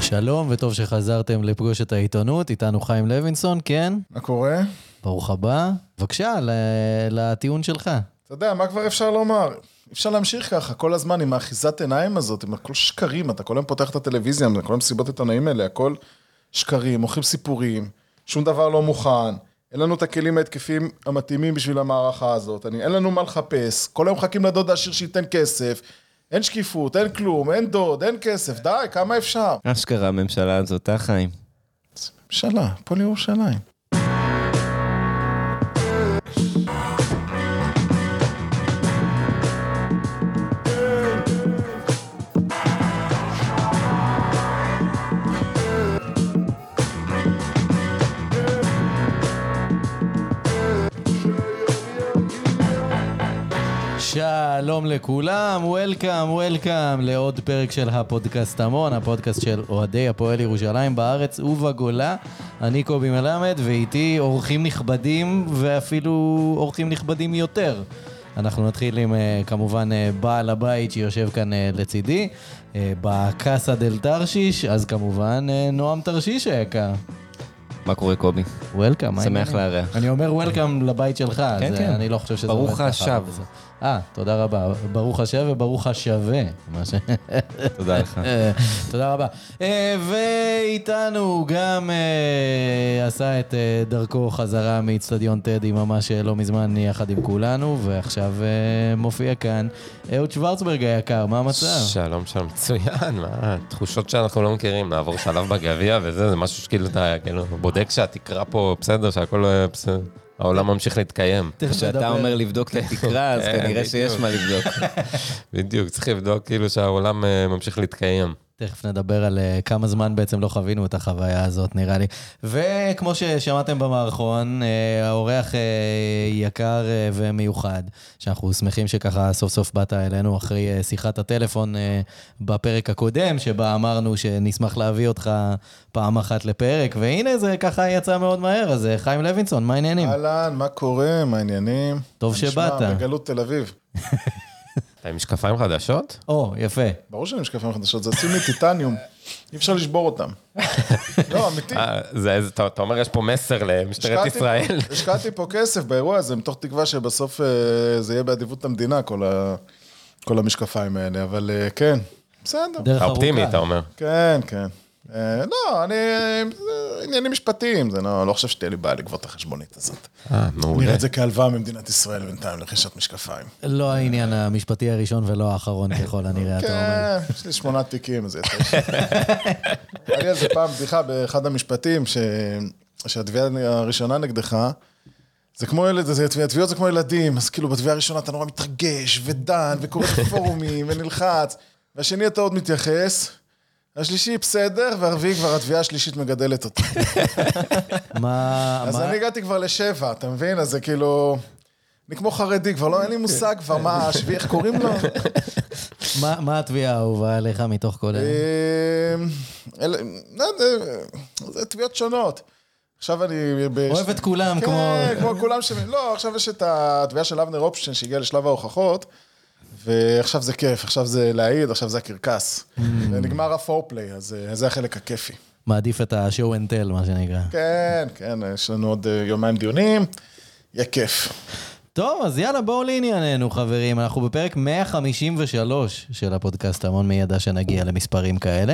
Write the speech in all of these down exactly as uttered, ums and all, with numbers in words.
שלום וטוב שחזרתם לפגוש את העיתונות, איתנו חיים לוינסון, כן? מה קורה? ברוך הבא. בבקשה, לטיעון שלך. אתה יודע, מה כבר אפשר לומר? אפשר להמשיך ככה, כל הזמן עם האחיזת עיניים הזאת, עם הכל שקרים, אתה כל היום פותח את הטלוויזיה, כל היום סיבות את העיניים האלה, הכל שקרים, מוכרים סיפורים, שום דבר לא מוכן, אין לנו את הכלים ההתקפים המתאימים בשביל המערכה הזאת, אני, אין לנו מה לחפש, כל היום מחכים לדוד העשיר שייתן כסף, אין שקיפות, אין כלום, אין דוד, אין כסף, די, כמה אפשר? אשכרה הממשלה הזאת, אה חיים? ממשלה, פה לירושלים. שלום לכולם, וולקאם, וולקאם לעוד פרק של הפודקאסט המון, הפודקאסט של אוהדי הפועל ירושלים בארץ ובגולה. אני קובי מלמד, ואיתי אורחים נכבדים ואפילו אורחים נכבדים יותר. אנחנו נתחיל עם כמובן בעל הבית שיושב כאן לצידי, בקאסה דל תרשיש, אז כמובן נועם תרשיש היקר. מה קורה קובי? וולקאם. שמח לארח. אני אומר וולקאם לבית שלך, כן, כן. אני לא חושב שזה... ברוך השב. אה, תודה רבה. ברוך השב וברוך השווה. תודה לך. תודה רבה. ואיתנו גם עשה את דרכו חזרה מאצטדיון טדי ממש לא מזמן יחד עם כולנו, ועכשיו מופיע כאן אהוד שוורצברג היקר, מה המצב? שלום, שלום, מצוין, מה? תחושות שאנחנו לא מכירים, לעבור שלב בגביע וזה, זה משהו שכאילו אתה בודק שהתקרה פה בסדר, שהכל בסדר. העולם ממשיך להתקיים. כשאתה אומר לבדוק את התקרה, אז כנראה שיש מה לבדוק. בדיוק, צריך לבדוק כאילו שהעולם ממשיך להתקיים. תכף נדבר על כמה זמן בעצם לא חווינו את החוויה הזאת, נראה לי. וכמו ששמעתם במערכון, האורח יקר ומיוחד, שאנחנו שמחים שככה סוף סוף באת אלינו אחרי שיחת הטלפון בפרק הקודם, שבה אמרנו שנשמח להביא אותך פעם אחת לפרק, והנה זה ככה יצא מאוד מהר, אז חיים לוינסון, מה העניינים? אהלן, מה קורה, מה העניינים? טוב שבאת. נשמע בגלות תל אביב. אתה עם משקפיים חדשות? או, יפה. ברור שאני משקפיים חדשות, זה צימי טיטניום, אי אפשר לשבור אותם. לא, אמיתי. אתה אומר, יש פה מסר למשטרת ישראל. השקעתי פה כסף באירוע הזה, מתוך תקווה שבסוף זה יהיה בעדיפות המדינה, כל המשקפיים האלה, אבל כן, בסדר. האופטימי, אתה אומר. כן, כן. לא, אני, עניינים משפטיים, זה לא חושב שתהיה לי בעיה לגבות את החשבונית הזאת. אה, מעולה. נראה את זה כהלוואה ממדינת ישראל בינתיים, לרכישת משקפיים. לא העניין המשפטי הראשון ולא האחרון ככל הנראה, אתה אומר. כן, יש לי שמונה תיקים, אז יותר. היה לי איזה פעם בדיחה באחד המשפטים, שהתביעה הראשונה נגדך, זה כמו ילד, התביעות זה כמו ילדים, אז כאילו בתביעה הראשונה אתה נורא מתרגש ודן, וקורא בפורומים ונלחץ, והשני אתה עוד מתייחס, השלישי בסדר, והרביעי כבר התביעה השלישית מגדלת אותי. מה... אז אני הגעתי כבר לשבע, אתה מבין? אז זה כאילו... אני כמו חרדי, כבר לא, אין לי מושג כבר מה, השביעי, איך קוראים לו? מה התביעה האהובה עליך מתוך כל אלה? זה תביעות שונות. עכשיו אני... אוהב את כולם כמו... כן, כמו כולם ש... לא, עכשיו יש את התביעה של אבנר אופשטיין שהגיעה לשלב ההוכחות, ועכשיו זה כיף, עכשיו זה להעיד, עכשיו זה הקרקס. ונגמר הפורפליי, אז זה החלק הכיפי. מעדיף את השואו אנד טל, מה שנקרא. כן, כן, יש לנו עוד יומיים דיונים, יהיה כיף. טוב, אז יאללה, בואו לענייננו, חברים. אנחנו בפרק מאה חמישים ושלוש של הפודקאסט, המון מידע שנגיע למספרים כאלה,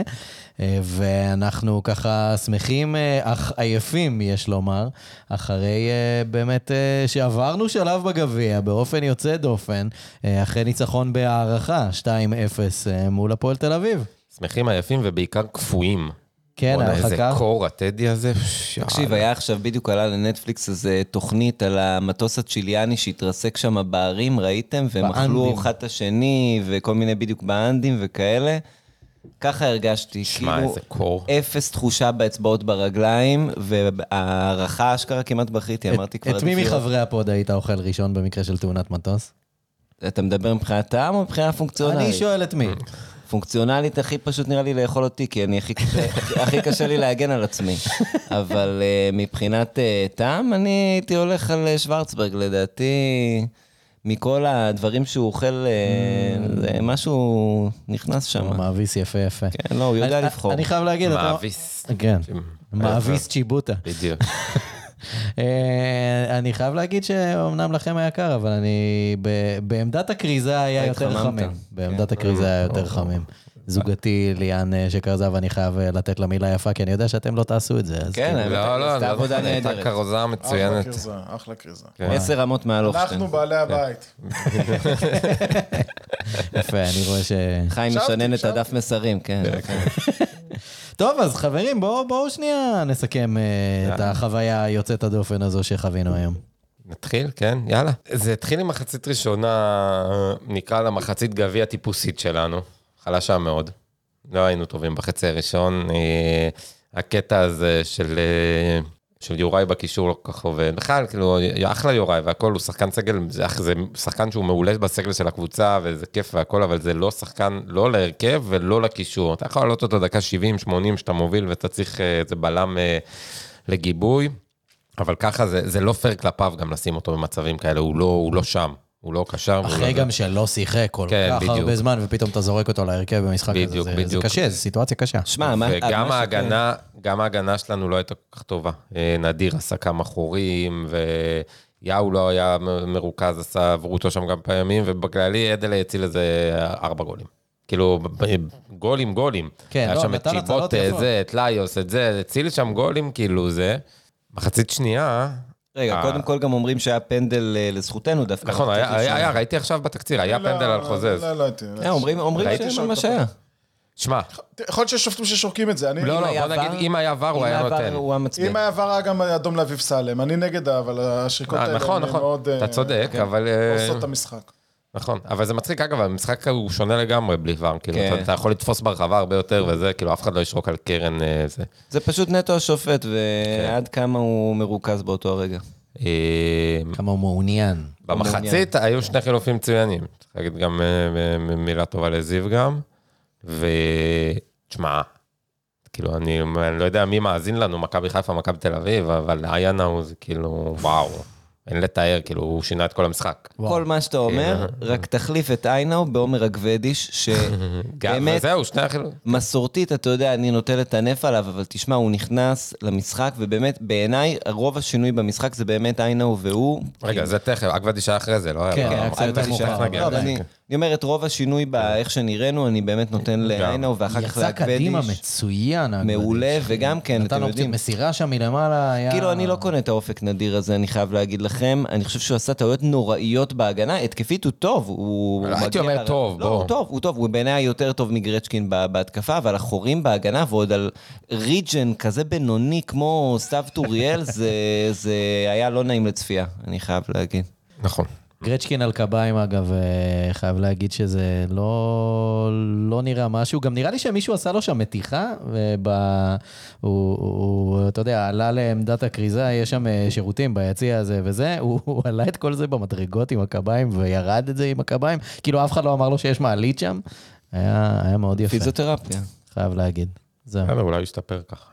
ואנחנו ככה שמחים, אך עייפים, יש לומר, אחרי באמת שעברנו שלב בגביע, באופן יוצא דופן, אחרי ניצחון בהערכה, שתיים אפס מול הפועל תל אביב. שמחים, עייפים ובעיקר כפויים. כן, ההרחקה. איזה קור, הטדי הזה. תקשיב, היה עכשיו בדיוק עלה לנטפליקס איזה תוכנית על המטוס הצ'יליאני שהתרסק שם בערים, ראיתם? והם אכלו אחד השני וכל מיני בדיוק באנדים וכאלה. ככה הרגשתי. שמע, איזה קור. אפס תחושה באצבעות ברגליים, והערכה אשכרה כמעט בכיתי, אמרתי כבר... את מי מחברי הפוד היית אוכל ראשון במקרה של תאונת מטוס? אתה מדבר מבחינת טעם או מבחינה פונקציונלית? אני שואל את מי. פונקציונלית הכי פשוט נראה לי לאכול אותי, כי אני הכי קשה, הכי קשה לי להגן על עצמי. אבל uh, מבחינת uh, טעם, אני הייתי הולך על שוורצברג, לדעתי, מכל הדברים שהוא אוכל, זה משהו נכנס שם. הוא מאביס יפה יפה. כן, לא, הוא יודע לבחור. אני חייב להגיד, מאביס. כן, מאביס צ'יבוטה. בדיוק. אני חייב להגיד שאומנם לכם היה קר, אבל אני, בעמדת הקריזה היה יותר חמים. בעמדת הקריזה היה יותר חמים. זוגתי ליאן שכרזה, ואני חייב לתת לה מילה יפה, כי אני יודע שאתם לא תעשו את זה. כן, לא, לא, זה עבודה נהדרת. הייתה כרוזה מצוינת. אחלה קריזה, אחלה קריזה. עשר רמות מעל אופשטיין. אנחנו בעלי הבית. יפה, אני רואה ש... חיים משנן את הדף מסרים, כן. טוב, אז חברים, בואו שנייה נסכם את החוויה היוצאת הדופן הזו שחווינו היום. נתחיל, כן, יאללה. זה התחיל עם מחצית ראשונה, נקרא לה מחצית גביע טיפוסית שלנו. חלשה מאוד. לא היינו טובים בחצי הראשון. הקטע הזה של, של יוראי בקישור לא כל כך עובד. בכלל, כאילו, אחלה יוראי והכל, הוא שחקן סגל, זה, זה שחקן שהוא מעולה בסגל של הקבוצה, וזה כיף והכל, אבל זה לא שחקן, לא להרכב ולא לקישור. אתה יכול לעלות אותו דקה שבעים שמונים שאתה מוביל, ואתה צריך איזה בלם לגיבוי, אבל ככה זה, זה לא פייר כלפיו גם לשים אותו במצבים כאלה, הוא לא, הוא לא שם. הוא לא קשר. אחרי גם שלא שיחק כל כך הרבה זמן, ופתאום אתה זורק אותו להרכב במשחק הזה, זה קשה, זו סיטואציה קשה. וגם ההגנה, גם ההגנה שלנו לא הייתה כל כך טובה. נדיר עשה כמה חורים, ויאו לא היה מרוכז, עשה עברו אותו שם גם פעמים, ובכללי אדלה הציל איזה ארבע גולים. כאילו, גולים, גולים. היה שם את שיבוט, את ליוס, את זה, הציל שם גולים, כאילו זה. מחצית שנייה... רגע, קודם כל גם אומרים שהיה פנדל לזכותנו דווקא. נכון, היה, ראיתי עכשיו בתקציר, היה פנדל על חוזז. לא, לא הייתי. אומרים שזה מה שהיה. שמע. יכול להיות שיש שופטים ששורקים את זה. לא, לא, בוא נגיד, אם היה עבר, הוא היה נותן. אם היה עבר, היה גם אדום לאביב סלם. אני נגד, אבל השריקות האלה נכון, נכון, אתה צודק, אבל... עושות את המשחק. נכון, אבל זה מצחיק, אגב, המשחק הוא שונה לגמרי בלי ור, כאילו, אתה יכול לתפוס ברחבה הרבה יותר וזה, כאילו, אף אחד לא ישרוק על קרן זה. זה פשוט נטו השופט, ועד כמה הוא מרוכז באותו הרגע. כמה הוא מעוניין. במחצית היו שני חילופים מצוינים, צריך להגיד גם מילה טובה לזיו גם, ותשמע, כאילו, אני לא יודע מי מאזין לנו, מכבי חיפה, מכבי תל אביב, אבל עיינה זה כאילו, וואו. אין לתאר, כאילו, הוא שינה את כל המשחק. כל מה שאתה אומר, רק תחליף את איינאו בעומר אגבדיש, שבאמת, מסורתית, אתה יודע, אני נוטל את הנף עליו, אבל תשמע, הוא נכנס למשחק, ובאמת, בעיניי, רוב השינוי במשחק זה באמת איינאו והוא... רגע, זה תכף, אגבדיש היה אחרי זה, לא היה? כן, היה קצת מוכר. אני אומר, את רוב השינוי באיך שנראינו, אני באמת נותן לאיינאו, ואחר כך לאגבדיש. יצא קדימה מצוין, מעולה, וגם כן, אתם יודעים. מסירה שם מלמעלה היה... כאילו, אני לא קונה את האופק נדיר הזה, אני חייב להגיד לכם. אני חושב שהוא עשה טעויות נוראיות בהגנה. התקפית הוא טוב. הייתי אומר טוב, בוא. הוא טוב, הוא טוב. הוא בעיניי יותר טוב מגרצ'קין בהתקפה, אבל החורים בהגנה, ועוד על ריג'ן כזה בינוני, כמו סתיו טוריאל, זה היה לא נעים לצפייה, אני חייב להגיד. נכון. גרצ'קין על קביים, אגב, חייב להגיד שזה לא, לא נראה משהו. גם נראה לי שמישהו עשה לו שם מתיחה, והוא, הוא, אתה יודע, עלה לעמדת הקריזה, יש שם שירותים ביציע הזה וזה, הוא, הוא עלה את כל זה במדרגות עם הקביים, וירד את זה עם הקביים. כאילו, אף אחד לא אמר לו שיש מעלית שם. היה, היה מאוד יפה. פיזיותרפיה. חייב להגיד. זהו. אולי ישתפר ככה.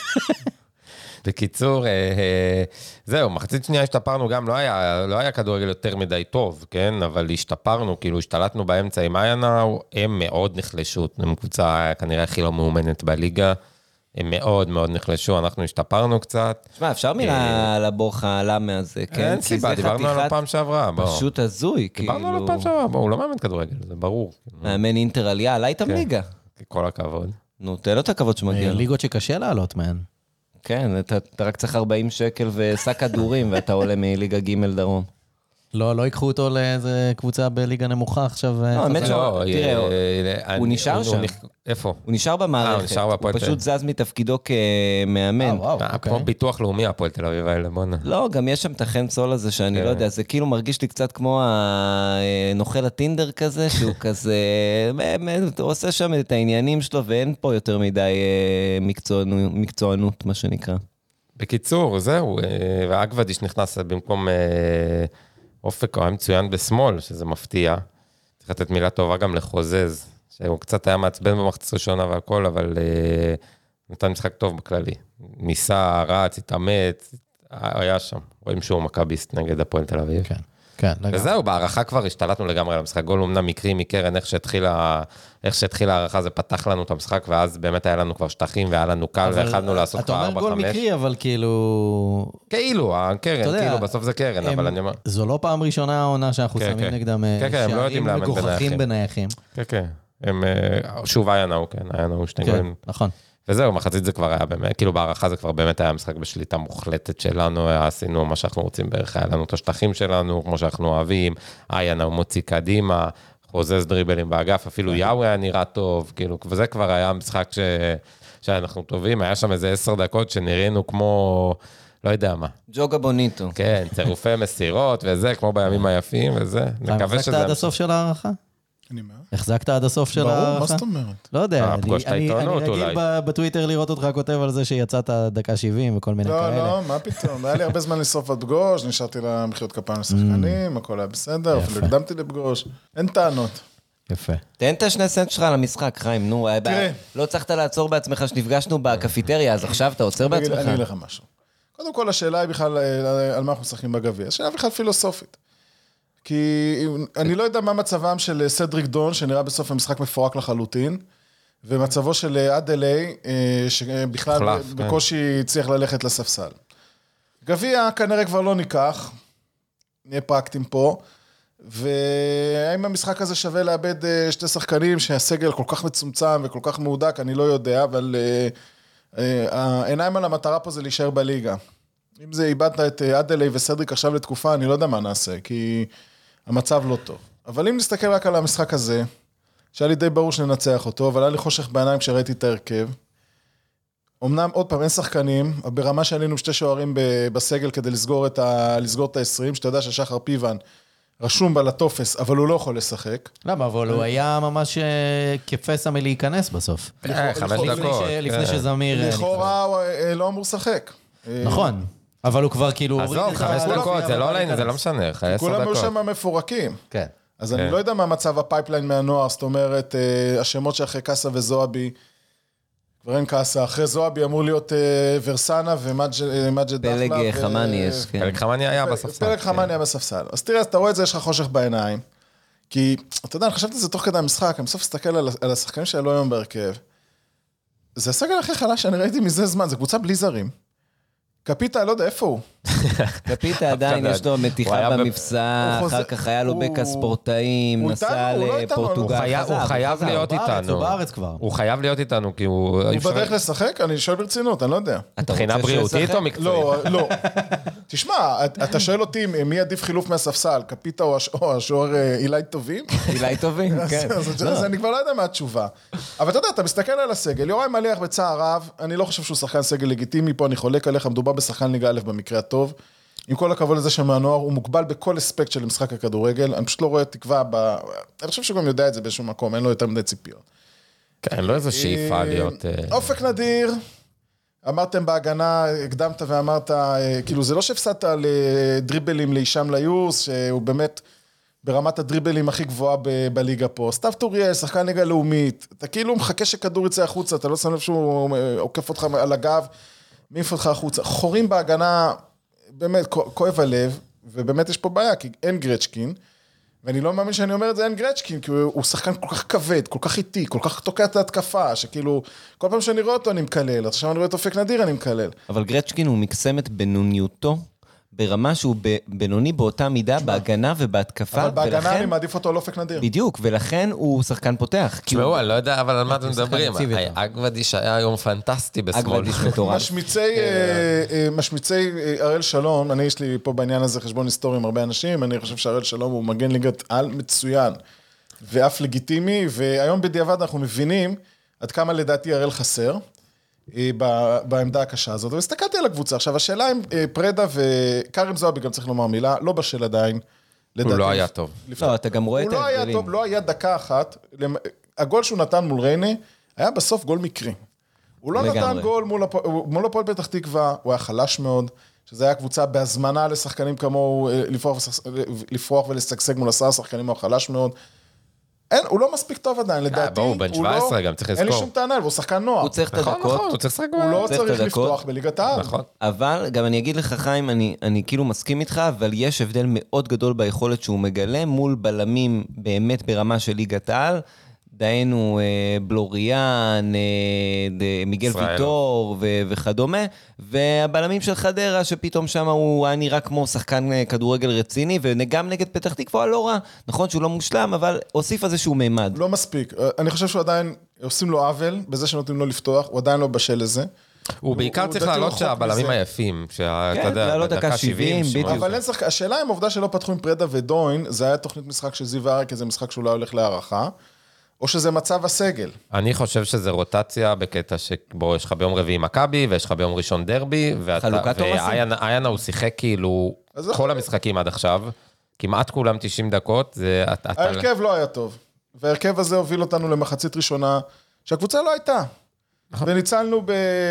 בקיצור, זהו, מחצית שנייה השתפרנו גם, לא היה, לא היה כדורגל יותר מדי טוב, כן? אבל השתפרנו, כאילו השתלטנו באמצע עם עיינה, הם מאוד נחלשו, הם קבוצה כנראה הכי לא מאומנת בליגה, הם מאוד מאוד נחלשו, אנחנו השתפרנו קצת. תשמע, אפשר מילה לבורחה למה הזה, כן? אין סיבה, דיברנו על הפעם שעברה, בוא. פשוט הזוי, כאילו. דיברנו על הפעם שעברה, בוא, הוא לא מאמן כדורגל, זה ברור. מאמן אינטר עלייה, עלה איתם ליגה. כל הכבוד. נו, תן לו את הכבוד שמגיע. ליגות שקשה לעלות, מן. כן, אתה, אתה רק צריך ארבעים שקל ושק כדורים, ואתה עולה מליגה ג' דרום. לא, לא ייקחו אותו לאיזה קבוצה בליגה נמוכה עכשיו. לא, האמת שלא, תראה, הוא נשאר שם. איפה? הוא נשאר במערכת. הוא פשוט זז מתפקידו כמאמן. כמו ביטוח לאומי, הפועל תל אביב האלה, בוא נע. לא, גם יש שם את החן סול הזה שאני לא יודע, זה כאילו מרגיש לי קצת כמו הנוכל הטינדר כזה, שהוא כזה, הוא עושה שם את העניינים שלו, ואין פה יותר מדי מקצוענות, מה שנקרא. בקיצור, זהו, ואגבדיש נכנס במקום אופק, הוא היה מצוין בשמאל, שזה מפתיע. צריך לתת מילה טובה גם לחוזז, שהוא קצת היה מעצבן במחצית ראשונה והכל, אבל נתן משחק טוב בכללי. ניסה, רץ, התאמץ, היה שם. רואים שהוא מכביסט נגד הפועל תל אביב. כן. כן, לגמרי. וזהו, בהערכה כבר השתלטנו לגמרי על המשחק. גול אומנם מקרי מקרן, איך שהתחילה, איך שהתחילה הערכה, זה פתח לנו את המשחק, ואז באמת היה לנו כבר שטחים, והיה לנו קל, והחלנו לעשות כבר ארבע חמש. אתה אומר גול מקרי, אבל כאילו... כאילו, הקרן, כאילו, בסוף זה קרן, אבל אני אומר... זו לא פעם ראשונה העונה שאנחנו שמים נגדם שערים מגוחכים בנייחים. כן, כן. הם, שוב, היה נאו, כן, היה נאו שני גולים. נכון. וזהו, מחצית זה כבר היה באמת, כאילו בהערכה זה כבר באמת היה משחק בשליטה מוחלטת שלנו, עשינו מה שאנחנו רוצים בערך, היה לנו את השטחים שלנו, כמו שאנחנו אוהבים, היה נאו מוציא קדימה, חוזז דריבלים באגף, אפילו יאו היה נראה טוב, כאילו, וזה כבר היה משחק ש... שאנחנו טובים, היה שם איזה עשר דקות שנראינו כמו, לא יודע מה. ג'וגה בוניטו. כן, צירופי מסירות וזה, כמו בימים היפים וזה, נקווה שזה... עד הסוף של הערכה? אני מה? החזקת עד הסוף של הערכה? ברור, מה זאת אומרת? לא יודע, הפגוש את העיתונות אני רגיל בטוויטר לראות אותך כותב על זה שיצאת דקה שבעים וכל מיני כאלה. לא, לא, מה פתאום? היה לי הרבה זמן לשרוף בפגוש, נשארתי למחיאות כפיים לשחקנים, הכל היה בסדר, אפילו הקדמתי לפגוש, אין טענות. יפה. תן את השני סנט שלך למשחק, חיים, נו, לא צריכת לעצור בעצמך שנפגשנו בקפיטריה, אז עכשיו אתה עוצר בעצמך. אני אגיד לך משהו. קודם כל, השאלה היא בכלל על מה אנחנו משחקים בגביע. השאלה בכלל פילוסופית. כי אני לא יודע מה מצבם של סדריק דון, שנראה בסוף המשחק מפורק לחלוטין, ומצבו של אדלי, שבכלל בקושי צריך ללכת לספסל. גביע כנראה כבר לא ניקח, נהיה פרקטים פה, והאם המשחק הזה שווה לאבד שתי שחקנים שהסגל כל כך מצומצם וכל כך מעודק, אני לא יודע, אבל העיניים על המטרה פה זה להישאר בליגה. אם זה איבדת את אדלי וסדריק עכשיו לתקופה, אני לא יודע מה נעשה, כי המצב לא טוב. אבל אם נסתכל רק על המשחק הזה, שהיה לי די ברור שננצח אותו, אבל היה לי חושך בעיניים כשראיתי את ההרכב. אמנם, עוד פעם, אין שחקנים, ברמה שעלינו שתי שוערים בסגל כדי לסגור את ה-עשרים, שאתה יודע ששחר פיוון רשום בה לטופס, אבל הוא לא יכול לשחק. למה? אבל הוא היה ממש כפסע מלהיכנס בסוף. חמש דקות. לפני שזמיר... לכאורה הוא לא אמור לשחק. נכון. אבל הוא כבר כאילו... עזוב, חמש דקות, זה לא לעניין, זה לא משנה, עשר דקות. כולם היו שם מפורקים. כן. אז אני לא יודע מה מצב הפייפליין מהנוער, זאת אומרת, השמות שאחרי קאסה וזועבי, כבר אין קאסה, אחרי זועבי אמור להיות ורסנה ומג'ד דחלה. פלג חמני יש, כן. פלג חמני היה בספסל. פלג חמני היה בספסל. אז תראה, אתה רואה את זה, יש לך חושך בעיניים, כי, אתה יודע, אני חשבתי את זה תוך כדי המשחק, אני בסוף אסתכל על השחקנים שעלו היום בהרכב, זה הסגל הכי חלש שאני ראיתי מזה זמן, זה קבוצה בלי זרים. קפיטה, לא יודע, איפה הוא? קפיטה עדיין יש לו מתיחה במפסע, אחר כך היה לו בקע ספורטאים, נסע לפורטוגל. הוא חייב להיות איתנו. הוא בארץ כבר. הוא חייב להיות איתנו, כי הוא... הוא בדרך לשחק? אני שואל ברצינות, אני לא יודע. מבחינה בריאותית או מקצועית? לא, לא. תשמע, אתה שואל אותי מי עדיף חילוף מהספסל, קפיטה או השוער אילי טובים? אילי טובים, כן. אז אני כבר לא יודע מה התשובה. אבל אתה יודע, אתה מסתכל על הסגל, יוראי מליח בצער רב, אני לא חושב שהוא שחקן סגל לגיטימי, פה אני חולק עליך, מדובר בשחקן ליגה א' במקרה הטוב. עם כל הכבוד לזה שמהנוער, הוא מוגבל בכל אספקט של משחק הכדורגל, אני פשוט לא רואה תקווה ב... אני חושב שהוא גם יודע את זה באיזשהו מקום, אין לו יותר מדי ציפיות. כן, לא איזו שאיפה להיות... אופק נדיר, אמרתם בהגנה, הקדמת ואמרת, כאילו זה לא שהפסדת על דריבלים להישם ליוס, שהוא באמת ברמת הדריבלים הכי גבוהה בליגה פה. סתיו טוריאל, שחקן ליגה לאומית, אתה כאילו מחכה שכדור יצא החוצה, אתה לא שם לב שהוא עוקף אותך על הגב, מעיף אותך החוצה. חורים בהגנה, באמת, כואב הלב, ובאמת יש פה בעיה, כי אין גרצ'קין, ואני לא מאמין שאני אומר את זה, אין גרצ'קין, כי הוא, הוא שחקן כל כך כבד, כל כך איטי, כל כך תוקע את ההתקפה, שכאילו, כל פעם שאני רואה אותו אני מקלל, עכשיו אני רואה את אופק נדיר, אני מקלל. אבל גרצ'קין הוא מקסמת בנוניותו, ברמה שהוא בנוני באותה מידה, בהגנה ובהתקפה. אבל בהגנה אני מעדיף אותו על אופק נדיר. בדיוק, ולכן הוא שחקן פותח. תשמעו, אני לא יודע, אבל על מה אתם מדברים? אגבדיש היה היום פנטסטי בשמאל. אגבדיש מטורף. משמיצי הראל שלום, אני יש לי פה בעניין הזה חשבון היסטורי עם הרבה אנשים, אני חושב שהראל שלום הוא מגן ליגת על מצוין, ואף לגיטימי, והיום בדיעבד אנחנו מבינים עד כמה לדעתי הראל חסר, בעמדה הקשה הזאת, והסתכלתי על הקבוצה. עכשיו, השאלה אם פרדה וקרים זועבי, גם צריך לומר מילה, לא בשל עדיין. הוא לא היה טוב. לא, אתה גם רואה את ההבדלים. הוא לא היה טוב, לא היה דקה אחת. הגול שהוא נתן מול ריינה, היה בסוף גול מקרי. הוא לא נתן גול מול הפועל פתח תקווה, הוא היה חלש מאוד, שזה היה קבוצה בהזמנה לשחקנים כמוהו, לפרוח ולשגשג מול עשרה שחקנים, הוא חלש מאוד. אין, הוא לא מספיק טוב עדיין, לדעתי. ברור, בן שבע עשרה גם צריך לזכור. אין לי שום טענה, והוא שחקן נוער. הוא צריך את נכון, הדקות. נכון, הוא צריך לשחק. הוא לא צריך את צריך הדקות. לפתוח בליגת העל. נכון. אבל גם אני אגיד לך, חיים, אני, אני כאילו מסכים איתך, אבל יש הבדל מאוד גדול ביכולת שהוא מגלה מול בלמים באמת ברמה של ליגת העל, דהיינו בלוריאן, מיגל ויטור ו- וכדומה, והבלמים של חדרה שפתאום שם הוא היה נראה כמו שחקן כדורגל רציני, וגם נגד פתח תקווה לא רע, נכון שהוא לא מושלם, אבל הוסיף איזשהו מימד. לא מספיק, אני חושב שהוא עדיין, עושים לו עוול, בזה שנותנים לו לפתוח, הוא עדיין לא בשל לזה. הוא בעיקר צריך לעלות שהבלמים היפים, שאתה יודע, לעלות דקה שבעים, בדיוק. אבל אין שחק... השאלה אם העובדה שלא פתחו עם פרדה ודוין, זה היה תוכנית משחק של זיו אריק, כי זה משחק שאולי הולך להערכה, או שזה מצב הסגל. אני חושב שזה רוטציה בקטע שבו יש לך ביום רביעי מכבי, ויש לך ביום ראשון דרבי, חלוקת עומסים. ואיינה הוא שיחק כאילו כל המשחקים עד עכשיו, כמעט כולם תשעים דקות. ההרכב לא היה טוב, וההרכב הזה הוביל אותנו למחצית ראשונה, שהקבוצה לא הייתה. וניצלנו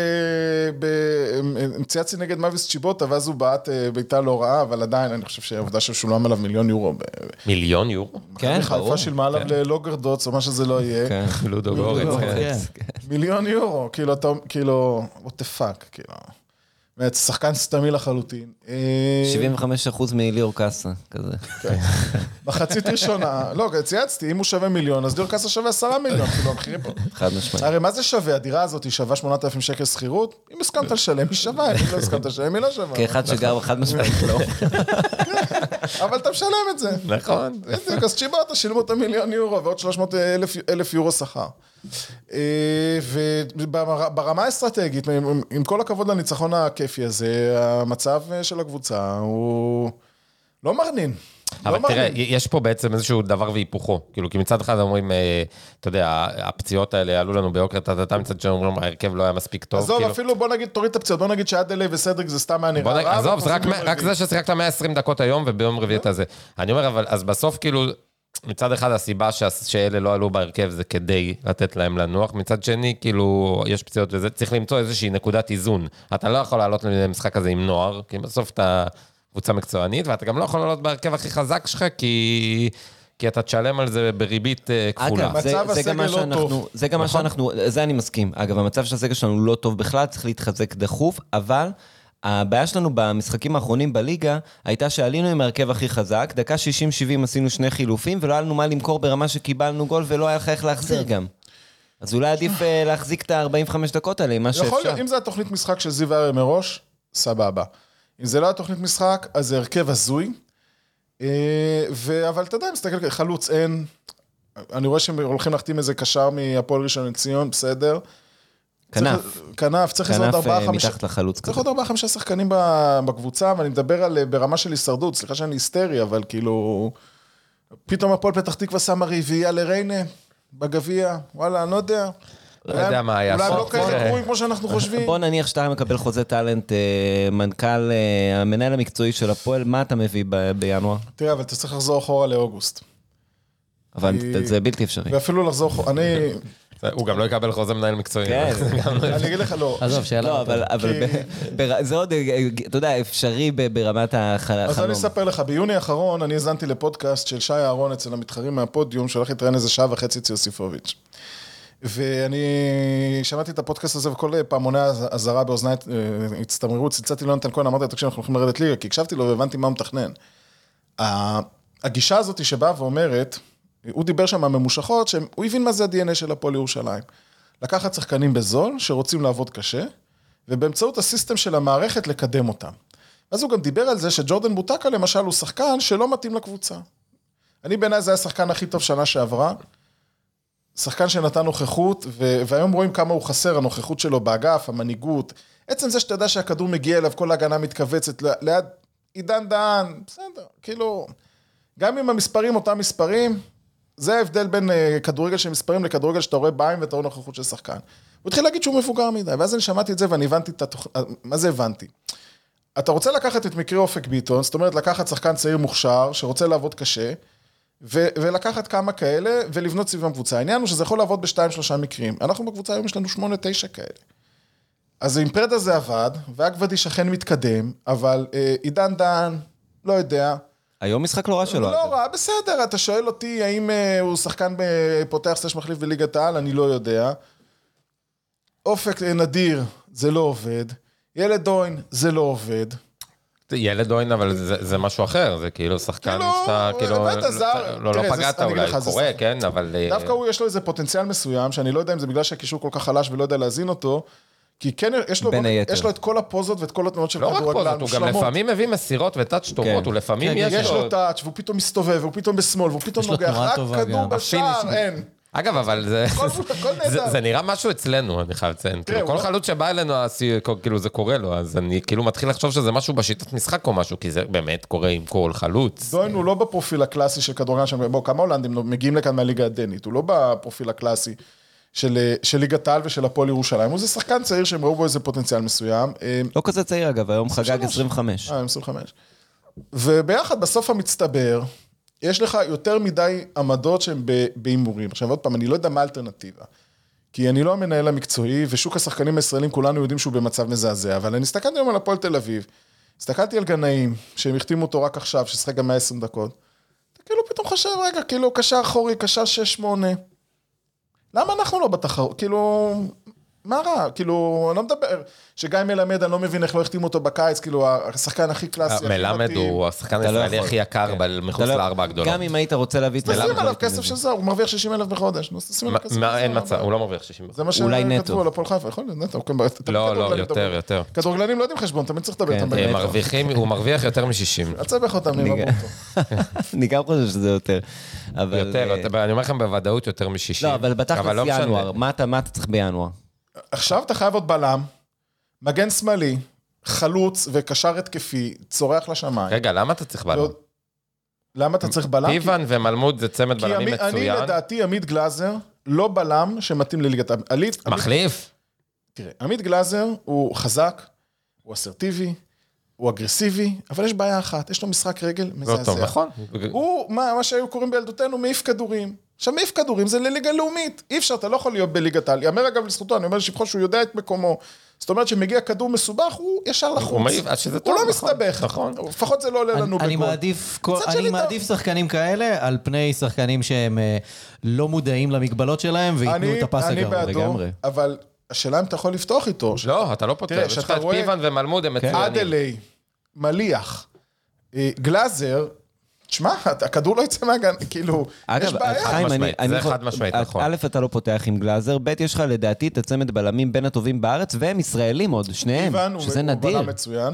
במציאצי נגד מאביס צ'יבוטה, ואז הוא בעט ביתה לא רעה, אבל עדיין אני חושב שהעובדה ששולם עליו מיליון יורו. מיליון יורו? כן, ברור. חיפה שילמה עליו ללוגרדוץ, או מה שזה לא יהיה. כן. לודו גורץ. מיליון יורו, כאילו, אתה, כאילו, what the fuck, כאילו. באמת, שחקן סתמי לחלוטין. שבעים וחמישה אחוז מליאור קאסה, כזה. מחצית ראשונה, לא, צייצתי, אם הוא שווה מיליון, אז ליאור קאסה שווה עשרה מיליון, כאילו, המחירים פה. חד משמעית. הרי מה זה שווה? הדירה הזאת היא שווה שמונת אלפים שקל שכירות? אם הסכמת לשלם, היא שווה, אם לא הסכמת לשלם, היא לא שווה. כאחד שגר חד משמעית, לא. אבל אתה משלם את זה. נכון. אז צ'יבוטה שילמו את המיליון יורו, ועוד שלוש מאות אלף יורו שכר. וברמה האסטרטגית, עם כל הכבוד לניצחון הכיפי הזה, המצב של הקבוצה הוא לא מרנין. אבל תראה, יש פה בעצם איזשהו דבר והיפוכו, כאילו, כי מצד אחד אומרים, אתה יודע, הפציעות האלה עלו לנו ביוקר, אתה מצד שאומרים, ההרכב לא היה מספיק טוב. עזוב, אפילו בוא נגיד, תוריד את הפציעות, בוא נגיד שעדלי וסדריק זה סתם היה נראה רע. עזוב, רק זה ששיחקת מאה ועשרים דקות היום, וביום רביעי את הזה. אני אומר, אבל אז בסוף, כאילו, מצד אחד הסיבה שאלה לא עלו בהרכב זה כדי לתת להם לנוח, מצד שני כאילו יש פציעות וזה, צריך למצוא איזושהי נקודת איזון, אתה לא יכול לעלות למשחק הזה עם נוער, כי בסוף אתה קבוצה מקצוענית, ואתה גם לא יכול לעלות בהרכב הכי חזק שלך, כי... כי אתה תשלם על זה בריבית כפולה. אגב, זה, זה גם מה שאנחנו, זה גם מה שאנחנו, זה אני מסכים. אגב, המצב של הסגל שלנו לא טוב בכלל, צריך להתחזק דחוף, אבל הבעיה שלנו במשחקים האחרונים בליגה, הייתה שעלינו עם הרכב הכי חזק, דקה שישים שבעים עשינו שני חילופים, ולא היה לנו מה למכור ברמה שקיבלנו גול, ולא היה לך איך להחזיר גם. אז אולי עדיף להחזיק את ה-ארבעים וחמש דקות האלה, מה שאפשר. יכול להיות, אם זה התוכנית משחק של זיו ארי מראש, סבבה. אם זה לא התוכנית משחק, אז זה הרכב הזוי, אבל אתה יודע, מסתכל, חלוץ אין, אני רואה שהם הולכים להחתים איזה קשר מהפועל ראשון לציון, בסדר. כנף. כנף, צריך עוד ארבעה חמישה. מתחת לחלוץ. צריך עוד ארבעה חמישה שחקנים בקבוצה, ואני מדבר על ברמה של הישרדות, סליחה שאני היסטרי, אבל כאילו, פתאום הפועל פתח תקווה שמה רביעייה לריינה, בגביע, וואלה, אני לא יודע. לא יודע מה היה. אולי הם לא כאלה גרועים כמו שאנחנו חושבים. בוא נניח שאתה מקבל חוזה טלנט, מנכ"ל, המנהל המקצועי של הפועל, מה אתה מביא בינואר? תראה, אבל אתה צריך לחזור אחורה לאוגוסט. אבל זה בלתי אפשרי. ואפילו לחזור אחורה, אני... הוא גם לא יקבל חוזה מנהל מקצועי. כן, אני אגיד לך לא. עזוב, שאלה. לא, אבל זה עוד, אתה יודע, אפשרי ברמת החלום. אז אני אספר לך, ביוני האחרון אני הזנתי לפודקאסט של שי אהרון אצל המתחרים מהפודיום, שהולך להתראיין איזה שעה וחצי אצל יוסיפוביץ'. ואני שמעתי את הפודקאסט הזה, וכל פעמוני הזרה באוזני הצטמרו, צלצתי לו נתן כהן, אמרתי, תקשיב, אנחנו הולכים לרדת ליגה, כי הקשבתי לו והבנתי מה הוא מתכנן. הגישה הזאת שבאה ואומרת, הוא דיבר שם מהממושכות, שהוא הבין מה זה ה-די אן איי של הפועל ירושלים. לקחת שחקנים בזול, שרוצים לעבוד קשה, ובאמצעות הסיסטם של המערכת לקדם אותם. אז הוא גם דיבר על זה שג'ורדן בוטקה, למשל, הוא שחקן שלא מתאים לקבוצה. אני בעיניי זה היה השחקן הכי טוב שנה שעברה, שחקן שנתן נוכחות, והיום רואים כמה הוא חסר, הנוכחות שלו באגף, המנהיגות. עצם זה שאתה יודע שהכדור מגיע אליו, כל ההגנה מתכווצת, ליד עידן דהן, בסדר, כאילו, גם אם המספרים אותם מספרים, זה ההבדל בין כדורגל של מספרים לכדורגל שאתה רואה בעין ואתה רואה נוכחות של שחקן. הוא התחיל להגיד שהוא מבוגר מדי, ואז אני שמעתי את זה ואני הבנתי את התוכ... מה זה הבנתי? אתה רוצה לקחת את מקרה אופק ביטון, זאת אומרת לקחת שחקן צעיר מוכשר, שרוצה לעבוד קשה, ו- ולקחת כמה כאלה, ולבנות סביבם קבוצה. העניין הוא שזה יכול לעבוד בשתיים, שלושה מקרים. אנחנו בקבוצה היום יש לנו שמונה, תשע כאלה. אז עם פרדה זה עבד, והגבדיש אכן מתקדם, אבל אה, עידן דן, לא יודע, היום משחק לא רע שלו. לא רע, בסדר, אתה שואל אותי האם הוא שחקן פותח סטש מחליף בליגת העל, אני לא יודע. אופק נדיר, זה לא עובד. ילד דוין, זה לא עובד. ילד דוין, אבל זה משהו אחר, זה כאילו שחקן שאתה, כאילו, לא פגעת אולי, קורה, כן, אבל... דווקא הוא יש לו איזה פוטנציאל מסוים, שאני לא יודע אם זה בגלל שהקישור כל כך חלש ולא יודע להזין אותו, כי כן, יש לו, יש לו את כל הפוזות ואת כל התנועות של כדורגל. לא רק פוזות, הוא גם לפעמים מביא מסירות וטאץ' טובות, הוא לפעמים יש לו... יש לו טאץ', והוא פתאום מסתובב, והוא פתאום בשמאל, והוא פתאום נוגח, רק כדור בשער, אין. אגב, אבל זה נראה משהו אצלנו, אני חייב לציין. כל חלוץ שבא אלינו, כאילו זה קורה לו, אז אני כאילו מתחיל לחשוב שזה משהו בשיטת משחק או משהו, כי זה באמת קורה עם כל חלוץ. דוין הוא לא בפרופיל הקלאסי של כדורגלן, בואו, כמה הולנדים מגיעים לכאן מהליגה הדנית, הוא לא בפרופיל הקלאסי של ליגת העל ושל הפועל ירושלים, הוא זה שחקן צעיר שהם ראו בו איזה פוטנציאל מסוים. לא כזה צעיר אגב, היום חגג עשרים וחמש. אה, עשרים וחמש. וביחד בסוף המצטבר, יש לך יותר מדי עמדות שהן באימורים. עכשיו עוד פעם, אני לא יודע מה האלטרנטיבה. כי אני לא המנהל המקצועי, ושוק השחקנים הישראלים כולנו יודעים שהוא במצב מזעזע, אבל אני הסתכלתי היום על הפועל תל אביב, הסתכלתי על גנאים, שהם החתימו אותו רק עכשיו, ששחק גם מאה ועשרים דקות, אתה כאילו פתאום חושב, רגע, כאילו קשר אחורי, קשר שש שמונה, למה אנחנו לא בתחרות? כאילו, מה רע? כאילו, אני לא מדבר, שגיא מלמד, אני לא מבין איך לא החתימו אותו בקיץ, כאילו, השחקן הכי קלאסי. מלמד הוא השחקן הישראלי הכי יקר מחוץ לארבע הגדולות. גם אם היית רוצה להביא את מלמד. תשים עליו כסף של זה, הוא מרוויח שישים אלף בחודש. אין מצב, הוא לא מרוויח שישים אלף. אולי נטו. כתבו על הפועל חיפה, יכול להיות נטו. לא, לא, יותר, יותר. כדורגלנים לא יודעים חשבון, תמיד צריך לדבר איתם. הוא מרוויח יותר מ-שישים. הצבח אותם, אני גם חושב שזה יותר. יותר, אני אומר לכם בוודאות יותר מ-שישים. לא, אבל בתכלס ינואר, מה אתה צריך בינואר? עכשיו אתה חייב עוד בלם, מגן שמאלי, חלוץ וקשר התקפי, צורח לשמיים. רגע, למה אתה צריך בלם? למה אתה צריך בלם? טיבן ומלמוד זה צמד בלמים מצוין. כי אני לדעתי, עמית גלאזר, לא בלם שמתאים לליגת... מחליף? תראה, עמית גלאזר הוא חזק, הוא אסרטיבי, הוא אגרסיבי, אבל יש בעיה אחת, יש לו משחק רגל מזעזע. לא טוב, נכון. הוא, מה שהיו קוראים בילדותנו, מעיף כדורים. עכשיו, מעיף כדורים זה לליגה לאומית. אי אפשר, אתה לא יכול להיות בליגת העל. יאמר אגב לזכותו, אני אומר לשבחו שהוא יודע את מקומו. זאת אומרת שמגיע כדור מסובך, הוא ישר לחוץ. הוא מעיף, שזה טוב, הוא לא מסתבך. נכון. לפחות זה לא עולה לנו בגול. אני מעדיף שחקנים כאלה על פני שחקנים שהם לא מודעים למגבלות שלהם, ויתנו את הפס הגרוע לגמרי. אבל השאלה אם אתה יכול לפתוח איתו. לא, אתה לא פותר. יש לך את טיבן ומלמוד, הם מצוינים. אדלי, מליח, גלאזר, תשמע, הכדור לא יצא מהגן, כאילו, יש בעיה. זה חד משמעית, נכון. א', אתה לא פותח עם גלאזר, ב', יש לך לדעתי את הצמד בלמים בין הטובים בארץ, והם ישראלים עוד, שניהם, שזה נדיר. הוא בלם מצוין.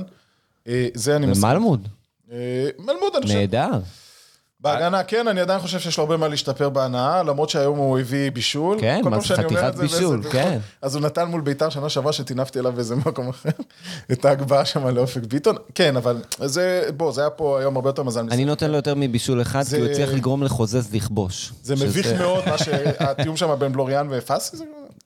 זה אני מסכים. ומלמוד. מלמוד, אני חושב. נהדר. בהגנה, כן, אני עדיין חושב שיש לו הרבה מה להשתפר בהנאה, למרות שהיום הוא הביא בישול. כן, מה זה חתיכת בישול, כן. אז הוא נתן מול ביתר שנה שעברה שתינפתי אליו באיזה מקום אחר, את ההגבהה שם לאופק ביטון. כן, אבל זה, בוא, זה היה פה היום הרבה יותר מזל. אני נותן לו יותר מבישול אחד, כי הוא הצליח לגרום לחוזז לכבוש. זה מביך מאוד, מה שהתיאום שם בין בלוריאן ופאסי,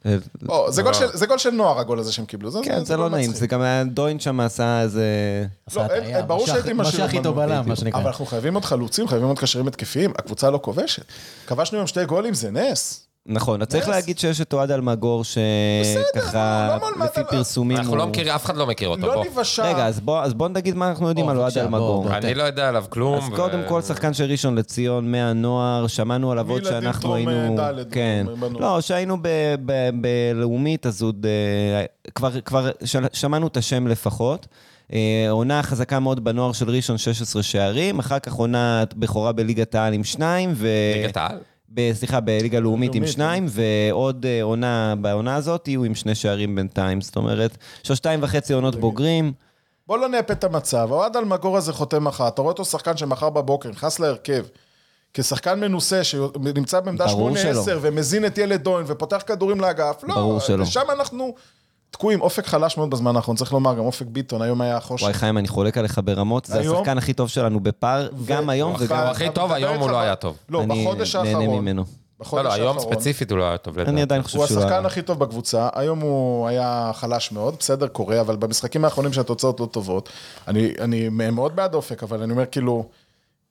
זה גול של נוער, הגול הזה שהם קיבלו. כן, זה לא נעים, זה גם דוין שם עשה איזה... ברור שהייתי משאיר איתו בלם, מה שנקרא. אבל אנחנו חייבים עוד חלוצים, חייבים עוד קשרים התקפיים, הקבוצה לא כובשת. כבשנו היום שתי גולים, זה נס. נכון, צריך להגיד שיש את אוהד אלמגור, שככה, לפי פרסומים... אנחנו לא מכירים, אף אחד לא מכיר אותו. לא נבשה. רגע, אז בואו נגיד מה אנחנו יודעים על אוהד אלמגור. אני לא יודע עליו כלום. אז קודם כל, שחקן של ראשון לציון, מהנוער, שמענו עליו עוד שאנחנו היינו... כן. לא, שהיינו בלאומית, אז עוד... כבר שמענו את השם לפחות. עונה חזקה מאוד בנוער של ראשון שש עשרה שערים, אחר כך עונה בכורה בליגת העל עם שניים, ו... ליגת העל? סליחה, בליגה לאומית עם שניים, ועוד עונה בעונה הזאת, יהיו עם שני שערים בינתיים, זאת אומרת, שלושתיים וחצי עונות בוגרים. בוא לא נאפת את המצב, אוהד אלמגור הזה חותם מחר, אתה רואה אותו שחקן שמחר בבוקר, נכנס להרכב, כשחקן מנוסה שנמצא בעמדה שמונה עשר, ומזין את ילד דוין, ופותח כדורים לאגף, לא, שם אנחנו... תקועים, אופק חלש מאוד בזמן האחרון, צריך לומר, גם אופק ביטון, היום היה חושך. וואי חיים, אני חולק עליך ברמות, זה השחקן הכי טוב שלנו בפאר, גם היום וגם... הוא הכי טוב, היום הוא לא היה טוב. לא, בחודש האחרון. אני נהנה ממנו. לא, היום ספציפית הוא לא היה טוב. אני עדיין חושב שהוא שהוא... השחקן הכי טוב בקבוצה, היום הוא היה חלש מאוד, בסדר, קורה, אבל במשחקים האחרונים שהתוצאות לא טובות, אני מאוד בעד אופק, אבל אני אומר כאילו,